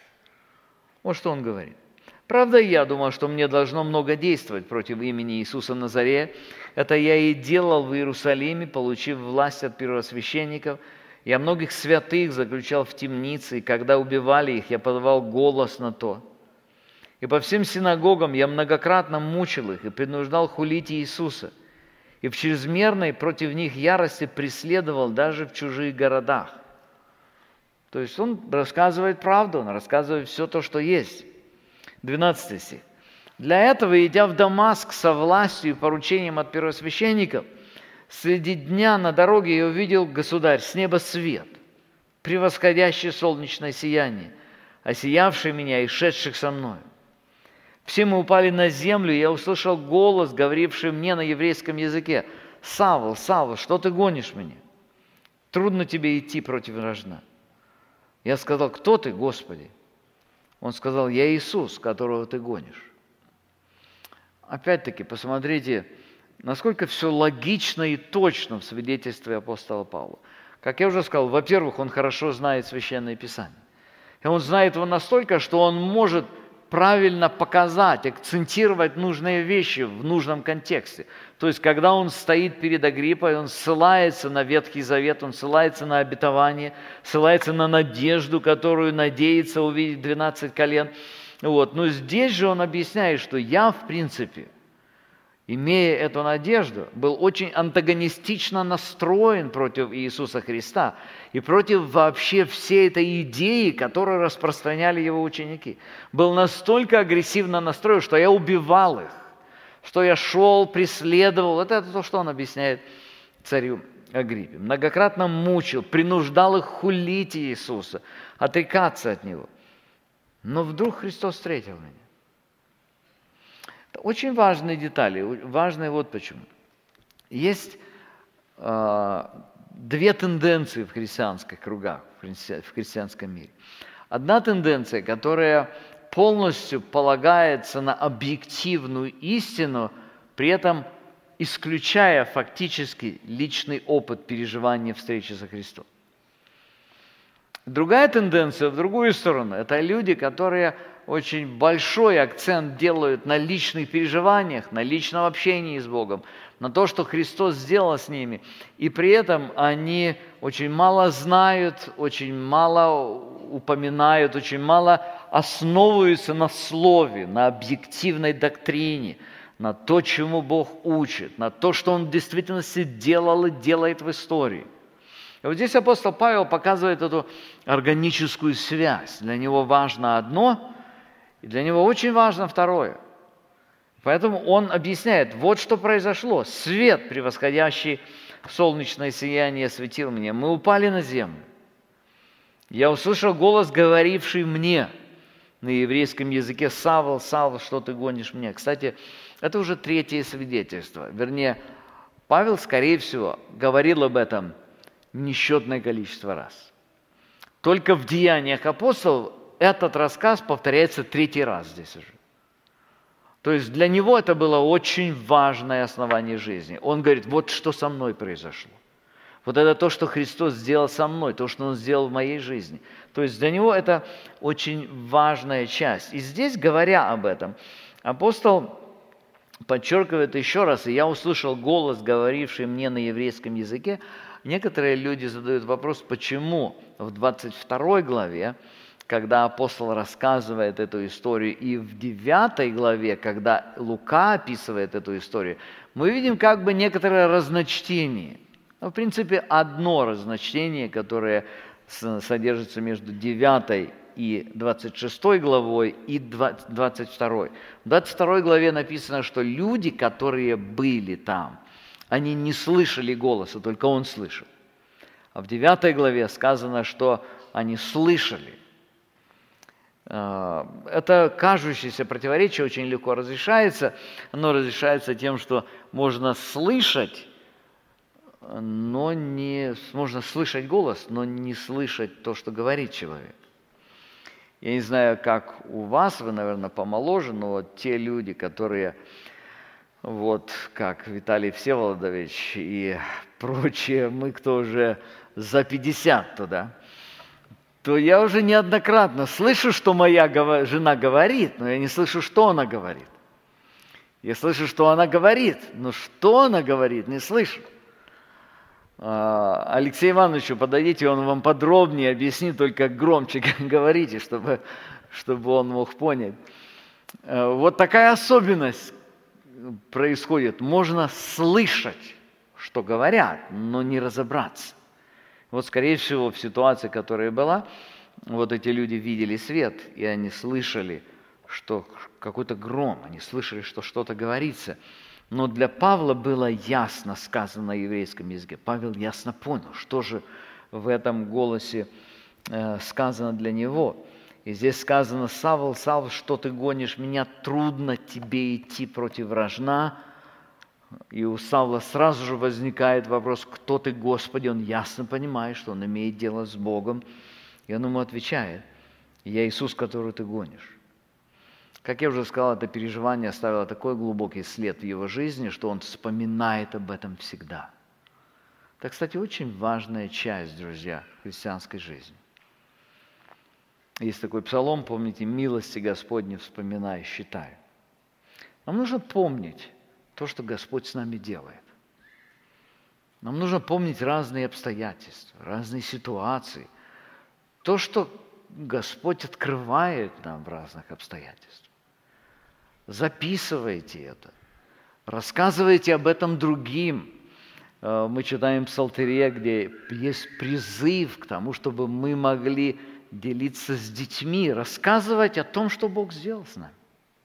Вот что он говорит. «Правда, я думал, что мне должно много действовать против имени Иисуса Назарея. Это я и делал в Иерусалиме, получив власть от первосвященников. Я многих святых заключал в темнице, и когда убивали их, я подавал голос на то. И по всем синагогам я многократно мучил их и принуждал хулить Иисуса. И в чрезмерной против них ярости преследовал даже в чужих городах». То есть он рассказывает правду, он рассказывает все то, что есть. 12 стих. «Для этого, идя в Дамаск со властью и поручением от первосвященников, среди дня на дороге я увидел, государь, с неба свет, превосходящий солнечное сияние, осиявший меня и шедших со мною. Все мы упали на землю, и я услышал голос, говоривший мне на еврейском языке: «Савл, Савл, что ты гонишь меня? Трудно тебе идти против вражда». Я сказал: «Кто ты, Господи?» Он сказал: «Я Иисус, которого ты гонишь». Опять-таки, посмотрите, насколько все логично и точно в свидетельстве апостола Павла. Как я уже сказал, во-первых, он хорошо знает Священное Писание. И он знает его настолько, что он может правильно показать, акцентировать нужные вещи в нужном контексте. То есть, когда он стоит перед Агриппой, он ссылается на Ветхий Завет, он ссылается на обетование, ссылается на надежду, которую надеется увидеть 12 колен. Вот. Но здесь же он объясняет, что я, в принципе, имея эту надежду, был очень антагонистично настроен против Иисуса Христа и против вообще всей этой идеи, которую распространяли его ученики. Был настолько агрессивно настроен, что я убивал их, что я шел, преследовал. Вот это то, что он объясняет царю Агриппе. Многократно мучил, принуждал их хулить Иисуса, отрекаться от Него. Но вдруг Христос встретил меня. Это очень важные детали, важные вот почему. Есть две тенденции в христианских кругах, в христианском мире. Одна тенденция, которая полностью полагается на объективную истину, при этом исключая фактически личный опыт переживания встречи со Христом. Другая тенденция в другую сторону – это люди, которые очень большой акцент делают на личных переживаниях, на личном общении с Богом, на то, что Христос сделал с ними. И при этом они очень мало знают, очень мало упоминают, очень мало основываются на слове, на объективной доктрине, на то, чему Бог учит, на то, что Он в действительности делал и делает в истории. И вот здесь апостол Павел показывает эту органическую связь. Для него важно одно, и для него очень важно второе. Поэтому он объясняет, вот что произошло. Свет, превосходящий солнечное сияние, осветил меня. Мы упали на землю. Я услышал голос, говоривший мне на еврейском языке: «Савл, Савл, что ты гонишь меня?» Кстати, это уже третье свидетельство. Вернее, Павел, скорее всего, говорил об этом несчетное количество раз. Только в Деяниях апостолов этот рассказ повторяется третий раз здесь уже. То есть для него это было очень важное основание жизни. Он говорит: вот что со мной произошло. Вот это то, что Христос сделал со мной, то, что Он сделал в моей жизни. То есть для него это очень важная часть. И здесь, говоря об этом, апостол подчеркивает еще раз: «И я услышал голос, говоривший мне на еврейском языке». Некоторые люди задают вопрос, почему в 22 главе, когда апостол рассказывает эту историю, и в 9 главе, когда Лука описывает эту историю, мы видим как бы некоторое разночтение. В принципе, одно разночтение, которое содержится между 9 и 26 главой и 22. В 22 главе написано, что люди, которые были там, они не слышали голоса, только он слышал. А в 9 главе сказано, что они слышали. Это кажущееся противоречие очень легко разрешается. Оно разрешается тем, что можно слышать, можно слышать голос, но не слышать то, что говорит человек. Я не знаю, как у вас, вы, наверное, помоложе, но вот те люди, которые, вот как Виталий Всеволодович и прочие, мы, кто уже за 50 туда, то я уже неоднократно слышу, что моя жена говорит, но я не слышу, что она говорит. Я слышу, что она говорит, но что она говорит, не слышу. Алексею Ивановичу подойдите, он вам подробнее объяснит, только громче говорите, чтобы он мог понять. Вот такая особенность происходит. Можно слышать, что говорят, но не разобраться. Вот, скорее всего, в ситуации, которая была, вот эти люди видели свет, и они слышали, что какой-то гром, они слышали, что что-то говорится. Но для Павла было ясно сказано на еврейском языке. Павел ясно понял, что же в этом голосе сказано для него. И здесь сказано: «Савл, Савл, что ты гонишь меня? Трудно тебе идти против вражна». И у Савла сразу же возникает вопрос: кто ты, Господи? Он ясно понимает, что он имеет дело с Богом. И он ему отвечает: я Иисус, которого ты гонишь. Как я уже сказал, это переживание оставило такой глубокий след в его жизни, что он вспоминает об этом всегда. Это, кстати, очень важная часть, друзья, христианской жизни. Есть такой псалом, помните: «Милости Господни вспоминай, считай». Нам нужно помнить то, что Господь с нами делает. Нам нужно помнить разные обстоятельства, разные ситуации. То, что Господь открывает нам в разных обстоятельствах. Записывайте это. Рассказывайте об этом другим. Мы читаем в Псалтире, где есть призыв к тому, чтобы мы могли делиться с детьми, рассказывать о том, что Бог сделал с нами.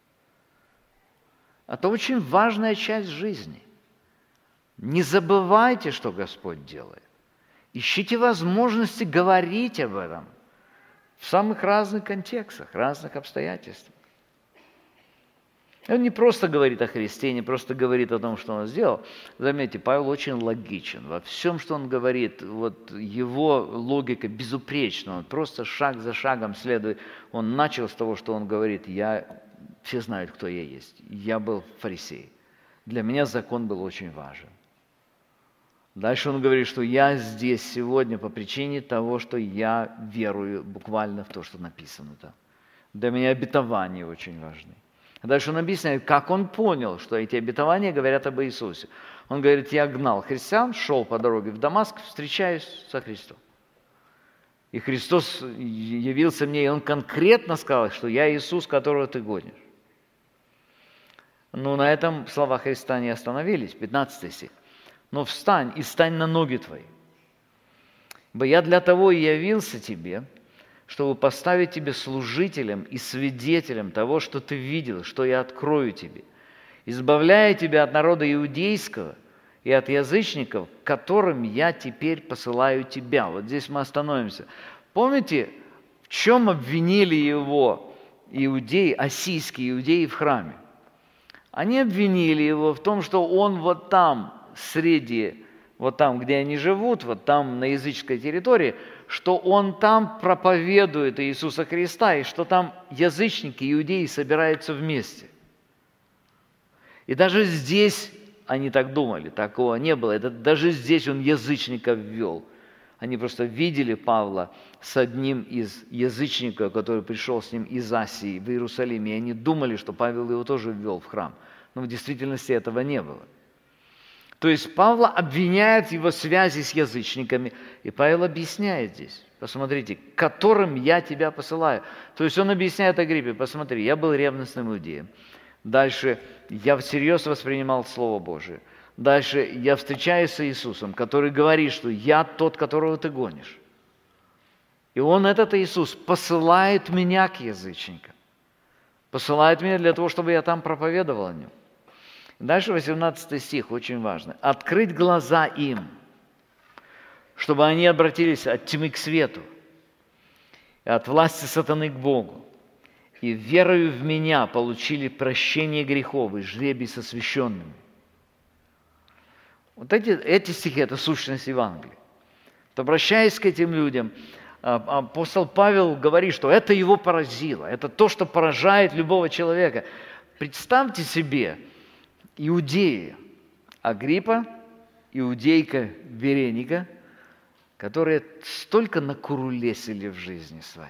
Это очень важная часть жизни. Не забывайте, что Господь делает. Ищите возможности говорить об этом в самых разных контекстах, разных обстоятельствах. Он не просто говорит о Христе, не просто говорит о том, что Он сделал. Заметьте, Павел очень логичен. Во всем, что он говорит, вот его логика безупречна. Он просто шаг за шагом следует. Он начал с того, что он говорит: все знают, кто я есть. Я был фарисей. Для меня закон был очень важен. Дальше он говорит, что я здесь сегодня по причине того, что я верую буквально в то, что написано там. Для меня обетования очень важны. Дальше он объясняет, как он понял, что эти обетования говорят об Иисусе. Он говорит: я гнал христиан, шел по дороге в Дамаск, встречаюсь со Христом. И Христос явился мне, и Он конкретно сказал, что я Иисус, которого ты гонишь. Но на этом слова Христа не остановились. 15 стих. «Но встань и стань на ноги твои, ибо я для того и явился тебе, чтобы поставить тебя служителем и свидетелем того, что ты видел, что я открою тебе, избавляя тебя от народа иудейского и от язычников, которым я теперь посылаю тебя». Вот здесь мы остановимся. Помните, в чем обвинили его иудеи, ассийские иудеи в храме? Они обвинили его в том, что он вот там, вот там, где они живут, вот там на языческой территории, что он там проповедует Иисуса Христа, и что там язычники, иудеи собираются вместе. И даже здесь они так думали, такого не было. Даже здесь он язычников ввел. Они просто видели Павла с одним из язычников, который пришел с ним из Асии в Иерусалим, и они думали, что Павел его тоже ввел в храм. Но в действительности этого не было. То есть Павла обвиняют в его связи с язычниками, и Павел объясняет здесь, посмотрите, которым я тебя посылаю. То есть он объясняет Агриппе: посмотри, я был ревностным иудеем. Дальше я всерьез воспринимал Слово Божие. Дальше я встречаюсь с Иисусом, который говорит, что я тот, которого ты гонишь. И он, этот Иисус, посылает меня к язычникам. Посылает меня для того, чтобы я там проповедовал о нем. Дальше 18 стих, очень важно. «Открыть глаза им, чтобы они обратились от тьмы к свету, и от власти сатаны к Богу, и верою в меня получили прощение грехов и жребий с освященными». Вот эти стихи – это сущность Евангелия. То, обращаясь к этим людям, апостол Павел говорит, что это его поразило, это то, что поражает любого человека. Представьте себе, иудеи, Агриппа, иудейка Вереника, которые столько накурулесили в жизни своей.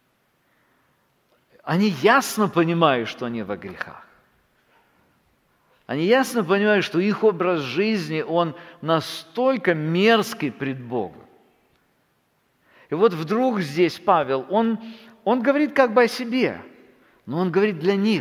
Они ясно понимают, что они во грехах. Они ясно понимают, что их образ жизни, он настолько мерзкий пред Богом. И вот вдруг здесь Павел, он говорит как бы о себе, но он говорит для них.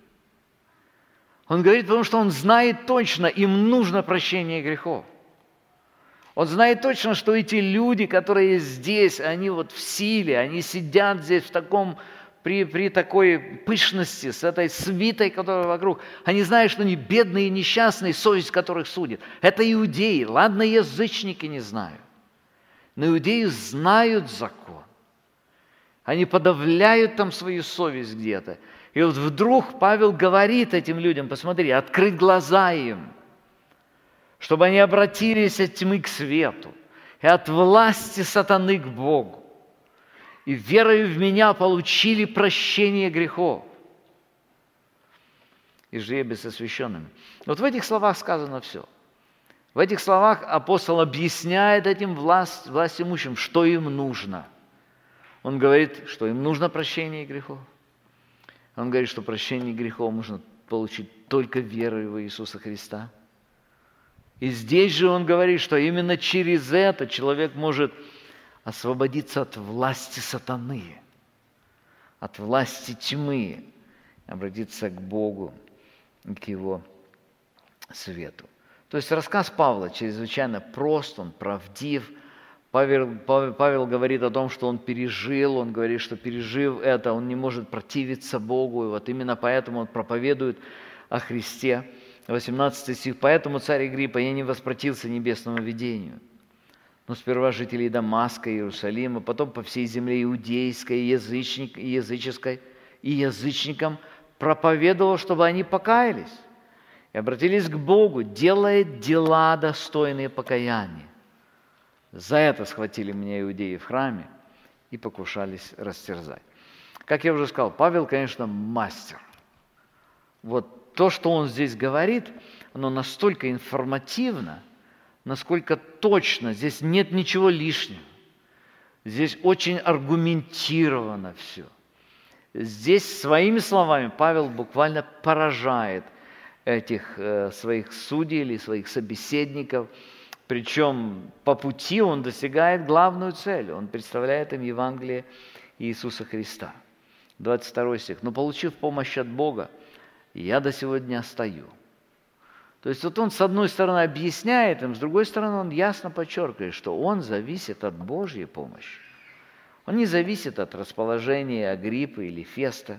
Он говорит, потому что он знает точно, им нужно прощение грехов. Он знает точно, что эти люди, которые здесь, они вот в силе, они сидят здесь в таком, при такой пышности, с этой свитой, которая вокруг. Они знают, что они бедные и несчастные, совесть которых судит. Это иудеи, ладно, язычники не знают. Но иудеи знают закон. Они подавляют там свою совесть где-то. И вот вдруг Павел говорит этим людям, посмотри, открыть глаза им, чтобы они обратились от тьмы к свету и от власти сатаны к Богу. И верою в Меня получили прощение грехов и жили без освященными. Вот в этих словах сказано все. В этих словах апостол объясняет этим власть имущим, что им нужно. Он говорит, что им нужно прощение грехов. Он говорит, что прощение грехов можно получить только верой в Иисуса Христа. И здесь же он говорит, что именно через это человек может освободиться от власти сатаны, от власти тьмы, обратиться к Богу, к Его свету. То есть рассказ Павла чрезвычайно прост, он правдив. Павел говорит о том, что он пережил, он говорит, что пережив это, он не может противиться Богу, и вот именно поэтому он проповедует о Христе. 18 стих. «Поэтому, царь Агриппа, я не воспротився небесному видению, но сперва жителей Дамаска и Иерусалима, потом по всей земле иудейской и языческой, и язычникам проповедовал, чтобы они покаялись и обратились к Богу, делая дела, достойные покаяния. За это схватили меня иудеи в храме и покушались растерзать». Как я уже сказал, Павел, конечно, мастер. Вот то, что он здесь говорит, оно настолько информативно, насколько точно, здесь нет ничего лишнего. Здесь очень аргументировано все. Здесь своими словами Павел буквально поражает этих своих судей или своих собеседников. Причем по пути он достигает главную цель. Он представляет им Евангелие Иисуса Христа. 22 стих. «Но получив помощь от Бога, я до сегодня стою». То есть вот он с одной стороны объясняет им, с другой стороны он ясно подчеркивает, что он зависит от Божьей помощи. Он не зависит от расположения Агриппы или Феста.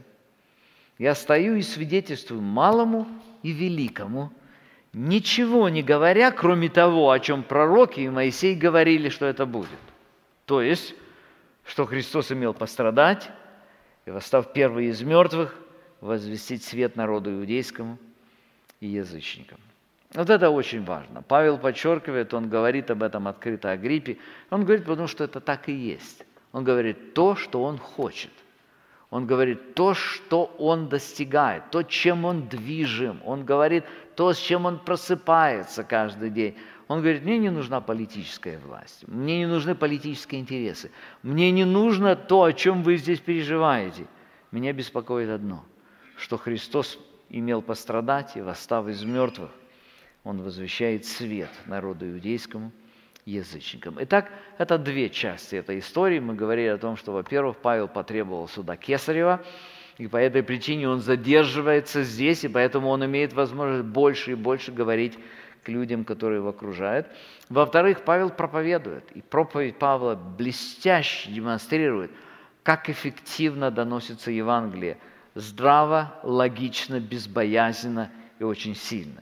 «Я стою и свидетельствую малому и великому, ничего не говоря, кроме того, о чем пророки и Моисей говорили, что это будет». То есть, что Христос имел пострадать и, восстав первый из мертвых, возвестить свет народу иудейскому и язычникам. Вот это очень важно. Павел подчеркивает, он говорит об этом открыто Агриппе. Он говорит, потому что это так и есть. Он говорит то, что он хочет. Он говорит то, что он достигает, то, чем он движим. Он говорит то, с чем он просыпается каждый день. Он говорит, мне не нужна политическая власть, мне не нужны политические интересы, мне не нужно то, о чем вы здесь переживаете. Меня беспокоит одно, что Христос имел пострадать, и, восстав из мертвых, Он возвещает свет народу иудейскому и язычникам. Итак, это две части этой истории. Мы говорили о том, что, во-первых, Павел потребовал суда Кесарева, и по этой причине он задерживается здесь, и поэтому он имеет возможность больше и больше говорить к людям, которые его окружают. Во-вторых, Павел проповедует, и проповедь Павла блестяще демонстрирует, как эффективно доносится Евангелие, здраво, логично, безбоязненно и очень сильно.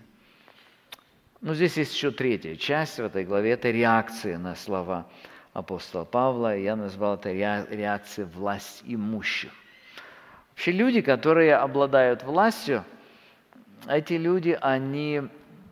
Но здесь есть еще третья часть в этой главе, это реакция на слова апостола Павла, и я назвал это реакцией власть имущих. Вообще люди, которые обладают властью, эти люди, они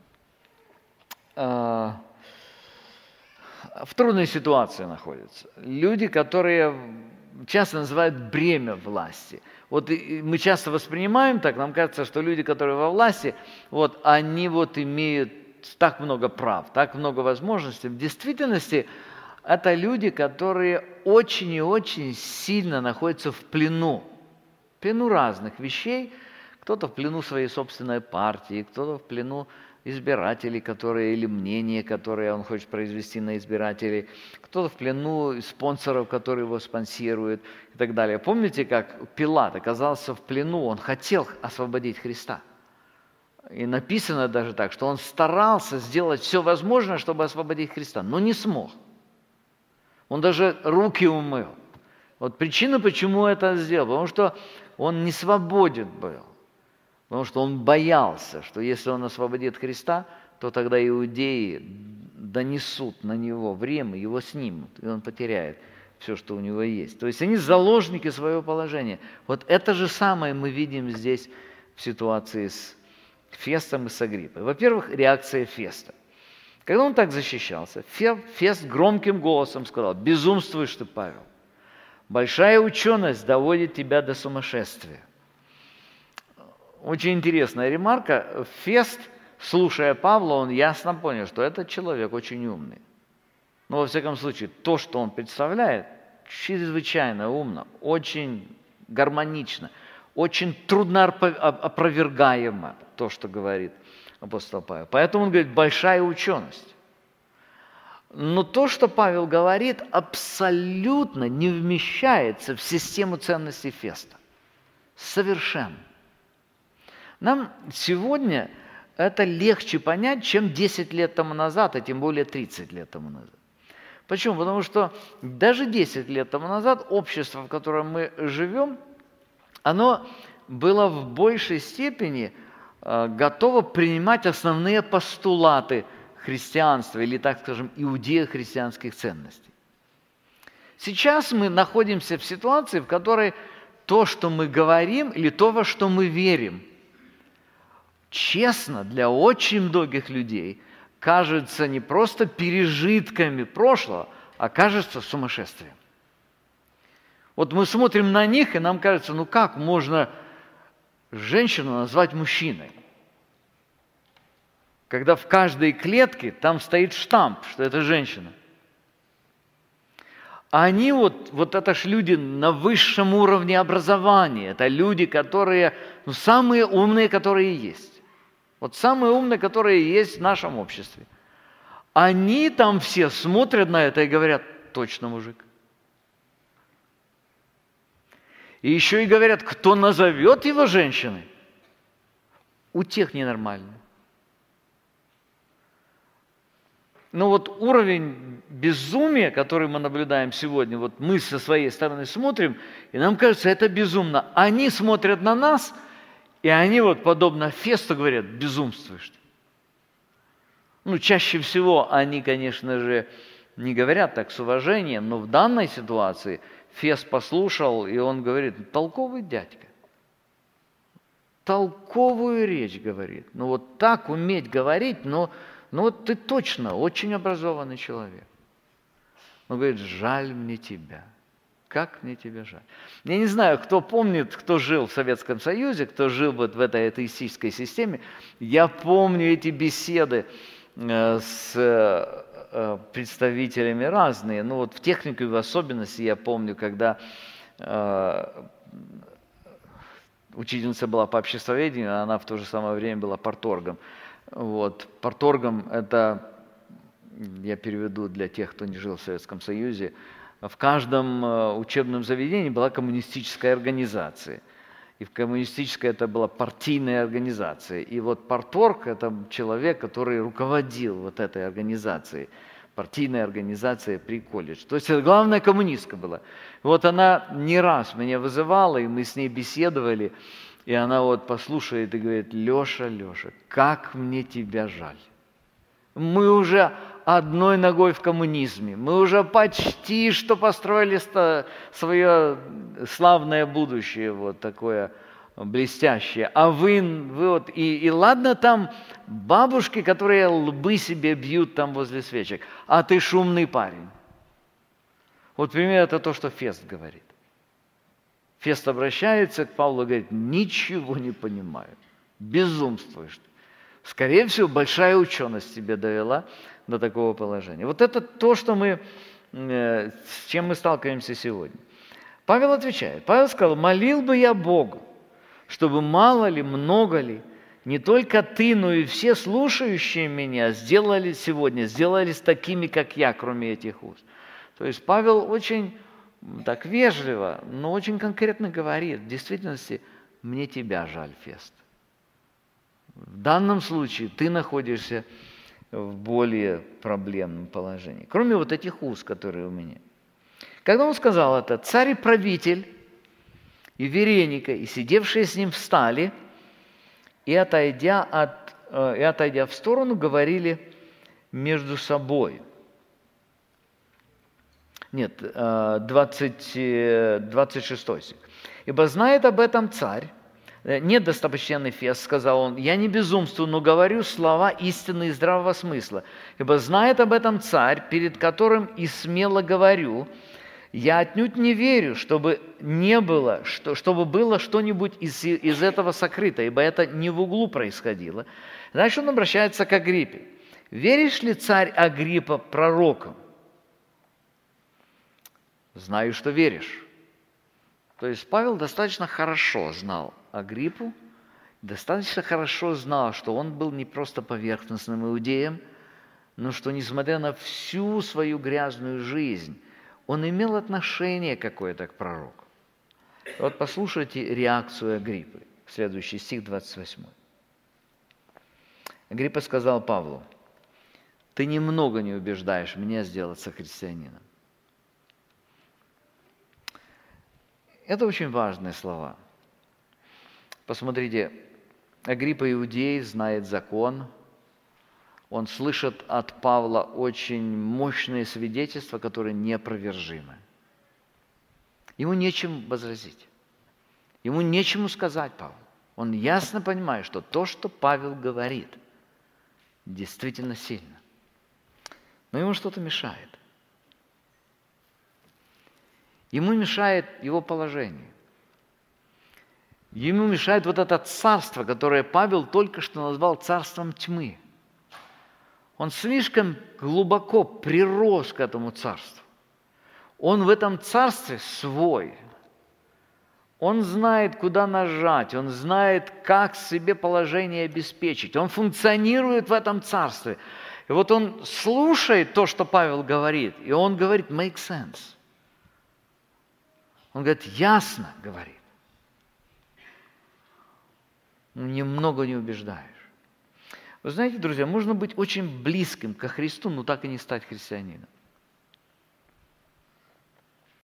в трудной ситуации находятся. Люди, которые часто называют бремя власти. Вот мы часто воспринимаем так, нам кажется, что люди, которые во власти, вот они вот имеют так много прав, так много возможностей. В действительности это люди, которые очень и очень сильно находятся в плену разных вещей. Кто-то в плену своей собственной партии, кто-то в плену избирателей, которые, или мнения, которые он хочет произвести на избирателей, кто-то в плену спонсоров, которые его спонсируют и так далее. Помните, как Пилат оказался в плену, он хотел освободить Христа. И написано даже так, что он старался сделать все возможное, чтобы освободить Христа, но не смог. Он даже руки умыл. Вот причина, почему это сделал, потому что он не свободен был. Потому что он боялся, что если он освободит Христа, то тогда иудеи донесут на него время, его снимут, и он потеряет все, что у него есть. То есть они заложники своего положения. Вот это же самое мы видим здесь в ситуации с Фестом и с Агриппой. Во-первых, реакция Феста. Когда он так защищался, Фест громким голосом сказал: «Безумствуешь ты, Павел. Большая ученость доводит тебя до сумасшествия». Очень интересная ремарка. Фест, слушая Павла, он ясно понял, что этот человек очень умный. Но, во всяком случае, то, что он представляет, чрезвычайно умно, очень гармонично, очень трудно опровергаемо, то, что говорит апостол Павел. Поэтому он говорит: большая ученость. Но то, что Павел говорит, абсолютно не вмещается в систему ценностей Феста. Совершенно. Нам сегодня это легче понять, чем 10 лет тому назад, а тем более 30 лет тому назад. Почему? Потому что даже 10 лет тому назад общество, в котором мы живем, оно было в большей степени готово принимать основные постулаты христианства или, так скажем, иудео-христианских ценностей. Сейчас мы находимся в ситуации, в которой то, что мы говорим, или то, во что мы верим, честно, для очень многих людей кажется не просто пережитками прошлого, а кажется сумасшествием. Вот мы смотрим на них, и нам кажется, ну как можно женщину назвать мужчиной? Когда в каждой клетке там стоит штамп, что это женщина. А они вот это ж люди на высшем уровне образования. Это люди, которые, самые умные, которые есть. Вот самые умные, которые есть в нашем обществе. Они там все смотрят на это и говорят: точно мужик. И еще и говорят, кто назовет его женщиной, у тех ненормально. Но вот уровень безумия, который мы наблюдаем сегодня, вот мы со своей стороны смотрим, и нам кажется, это безумно. Они смотрят на нас, и они вот подобно Фесту говорят: безумствуешь ты. Чаще всего они, конечно же, не говорят так с уважением, но в данной ситуации Фест послушал, и он говорит: толковый дядька. Толковую речь говорит. Вот так уметь говорить, но вот ты точно очень образованный человек. Он говорит: жаль мне тебя. Как мне тебя жаль. Я не знаю, кто помнит, кто жил в Советском Союзе, кто жил вот в этой атеистической системе. Я помню эти беседы с представителями разные. Вот в технике в особенности я помню, когда учительница была по обществоведению, а она в то же самое время была парторгом. Парторгом – это, я переведу для тех, кто не жил в Советском Союзе, в каждом учебном заведении была коммунистическая организация. И в коммунистической это была партийная организация. И парторг – это человек, который руководил вот этой организацией, партийная организация при колледже. То есть это главная коммунистка была. Она не раз меня вызывала, и мы с ней беседовали. И она послушает и говорит: Леша, как мне тебя жаль. Мы уже одной ногой в коммунизме, мы уже почти что построили свое славное будущее, такое блестящее. А вы и ладно там бабушки, которые лбы себе бьют там возле свечек, а ты шумный парень. Примерно это то, что Фест говорит. Фест обращается к Павлу и говорит: ничего не понимаю, безумствуешь ты. Скорее всего, большая ученость тебя довела до такого положения. Это то, что с чем мы сталкиваемся сегодня. Павел отвечает. Павел сказал: молил бы я Богу, чтобы мало ли, много ли, не только ты, но и все слушающие меня сделались такими, как я, кроме этих уст. То есть Павел очень так вежливо, но очень конкретно говорит: в действительности мне тебя жаль, Фест. В данном случае ты находишься в более проблемном положении. Кроме этих уст, которые у меня. Когда он сказал это, царь и правитель, и Вереника, и сидевшие с ним встали, и, отойдя в сторону, говорили между собой. Нет, 26 стих. «Ибо знает об этом царь, нет, достопочтенный Фест, сказал он, я не безумствую, но говорю слова истины и здравого смысла. Ибо знает об этом царь, перед которым и смело говорю, я отнюдь не верю, чтобы было что-нибудь из этого сокрыто, ибо это не в углу происходило». Дальше он обращается к Агриппе. «Веришь ли, царь Агриппа, пророкам?» «Знаю, что веришь». То есть Павел достаточно хорошо знал Агриппу, достаточно хорошо знал, что он был не просто поверхностным иудеем, но что, несмотря на всю свою грязную жизнь, он имел отношение какое-то к пророку. Вот послушайте реакцию Агриппы, следующий стих 28. Агриппа сказал Павлу: «Ты немного не убеждаешь меня сделаться христианином». Это очень важные слова. Посмотрите, Агриппа иудей, знает закон. Он слышит от Павла очень мощные свидетельства, которые неопровержимы. Ему нечем возразить. Ему нечему сказать Павлу. Он ясно понимает, что то, что Павел говорит, действительно сильно. Но ему что-то мешает. Ему мешает его положение. Ему мешает вот это царство, которое Павел только что назвал царством тьмы. Он слишком глубоко прирос к этому царству. Он в этом царстве свой. Он знает, куда нажать, он знает, как себе положение обеспечить. Он функционирует в этом царстве. И вот он слушает то, что Павел говорит, и он говорит «make sense». Он говорит, ясно говорит. Немного не убеждаешь. Вы знаете, друзья, можно быть очень близким ко Христу, но так и не стать христианином.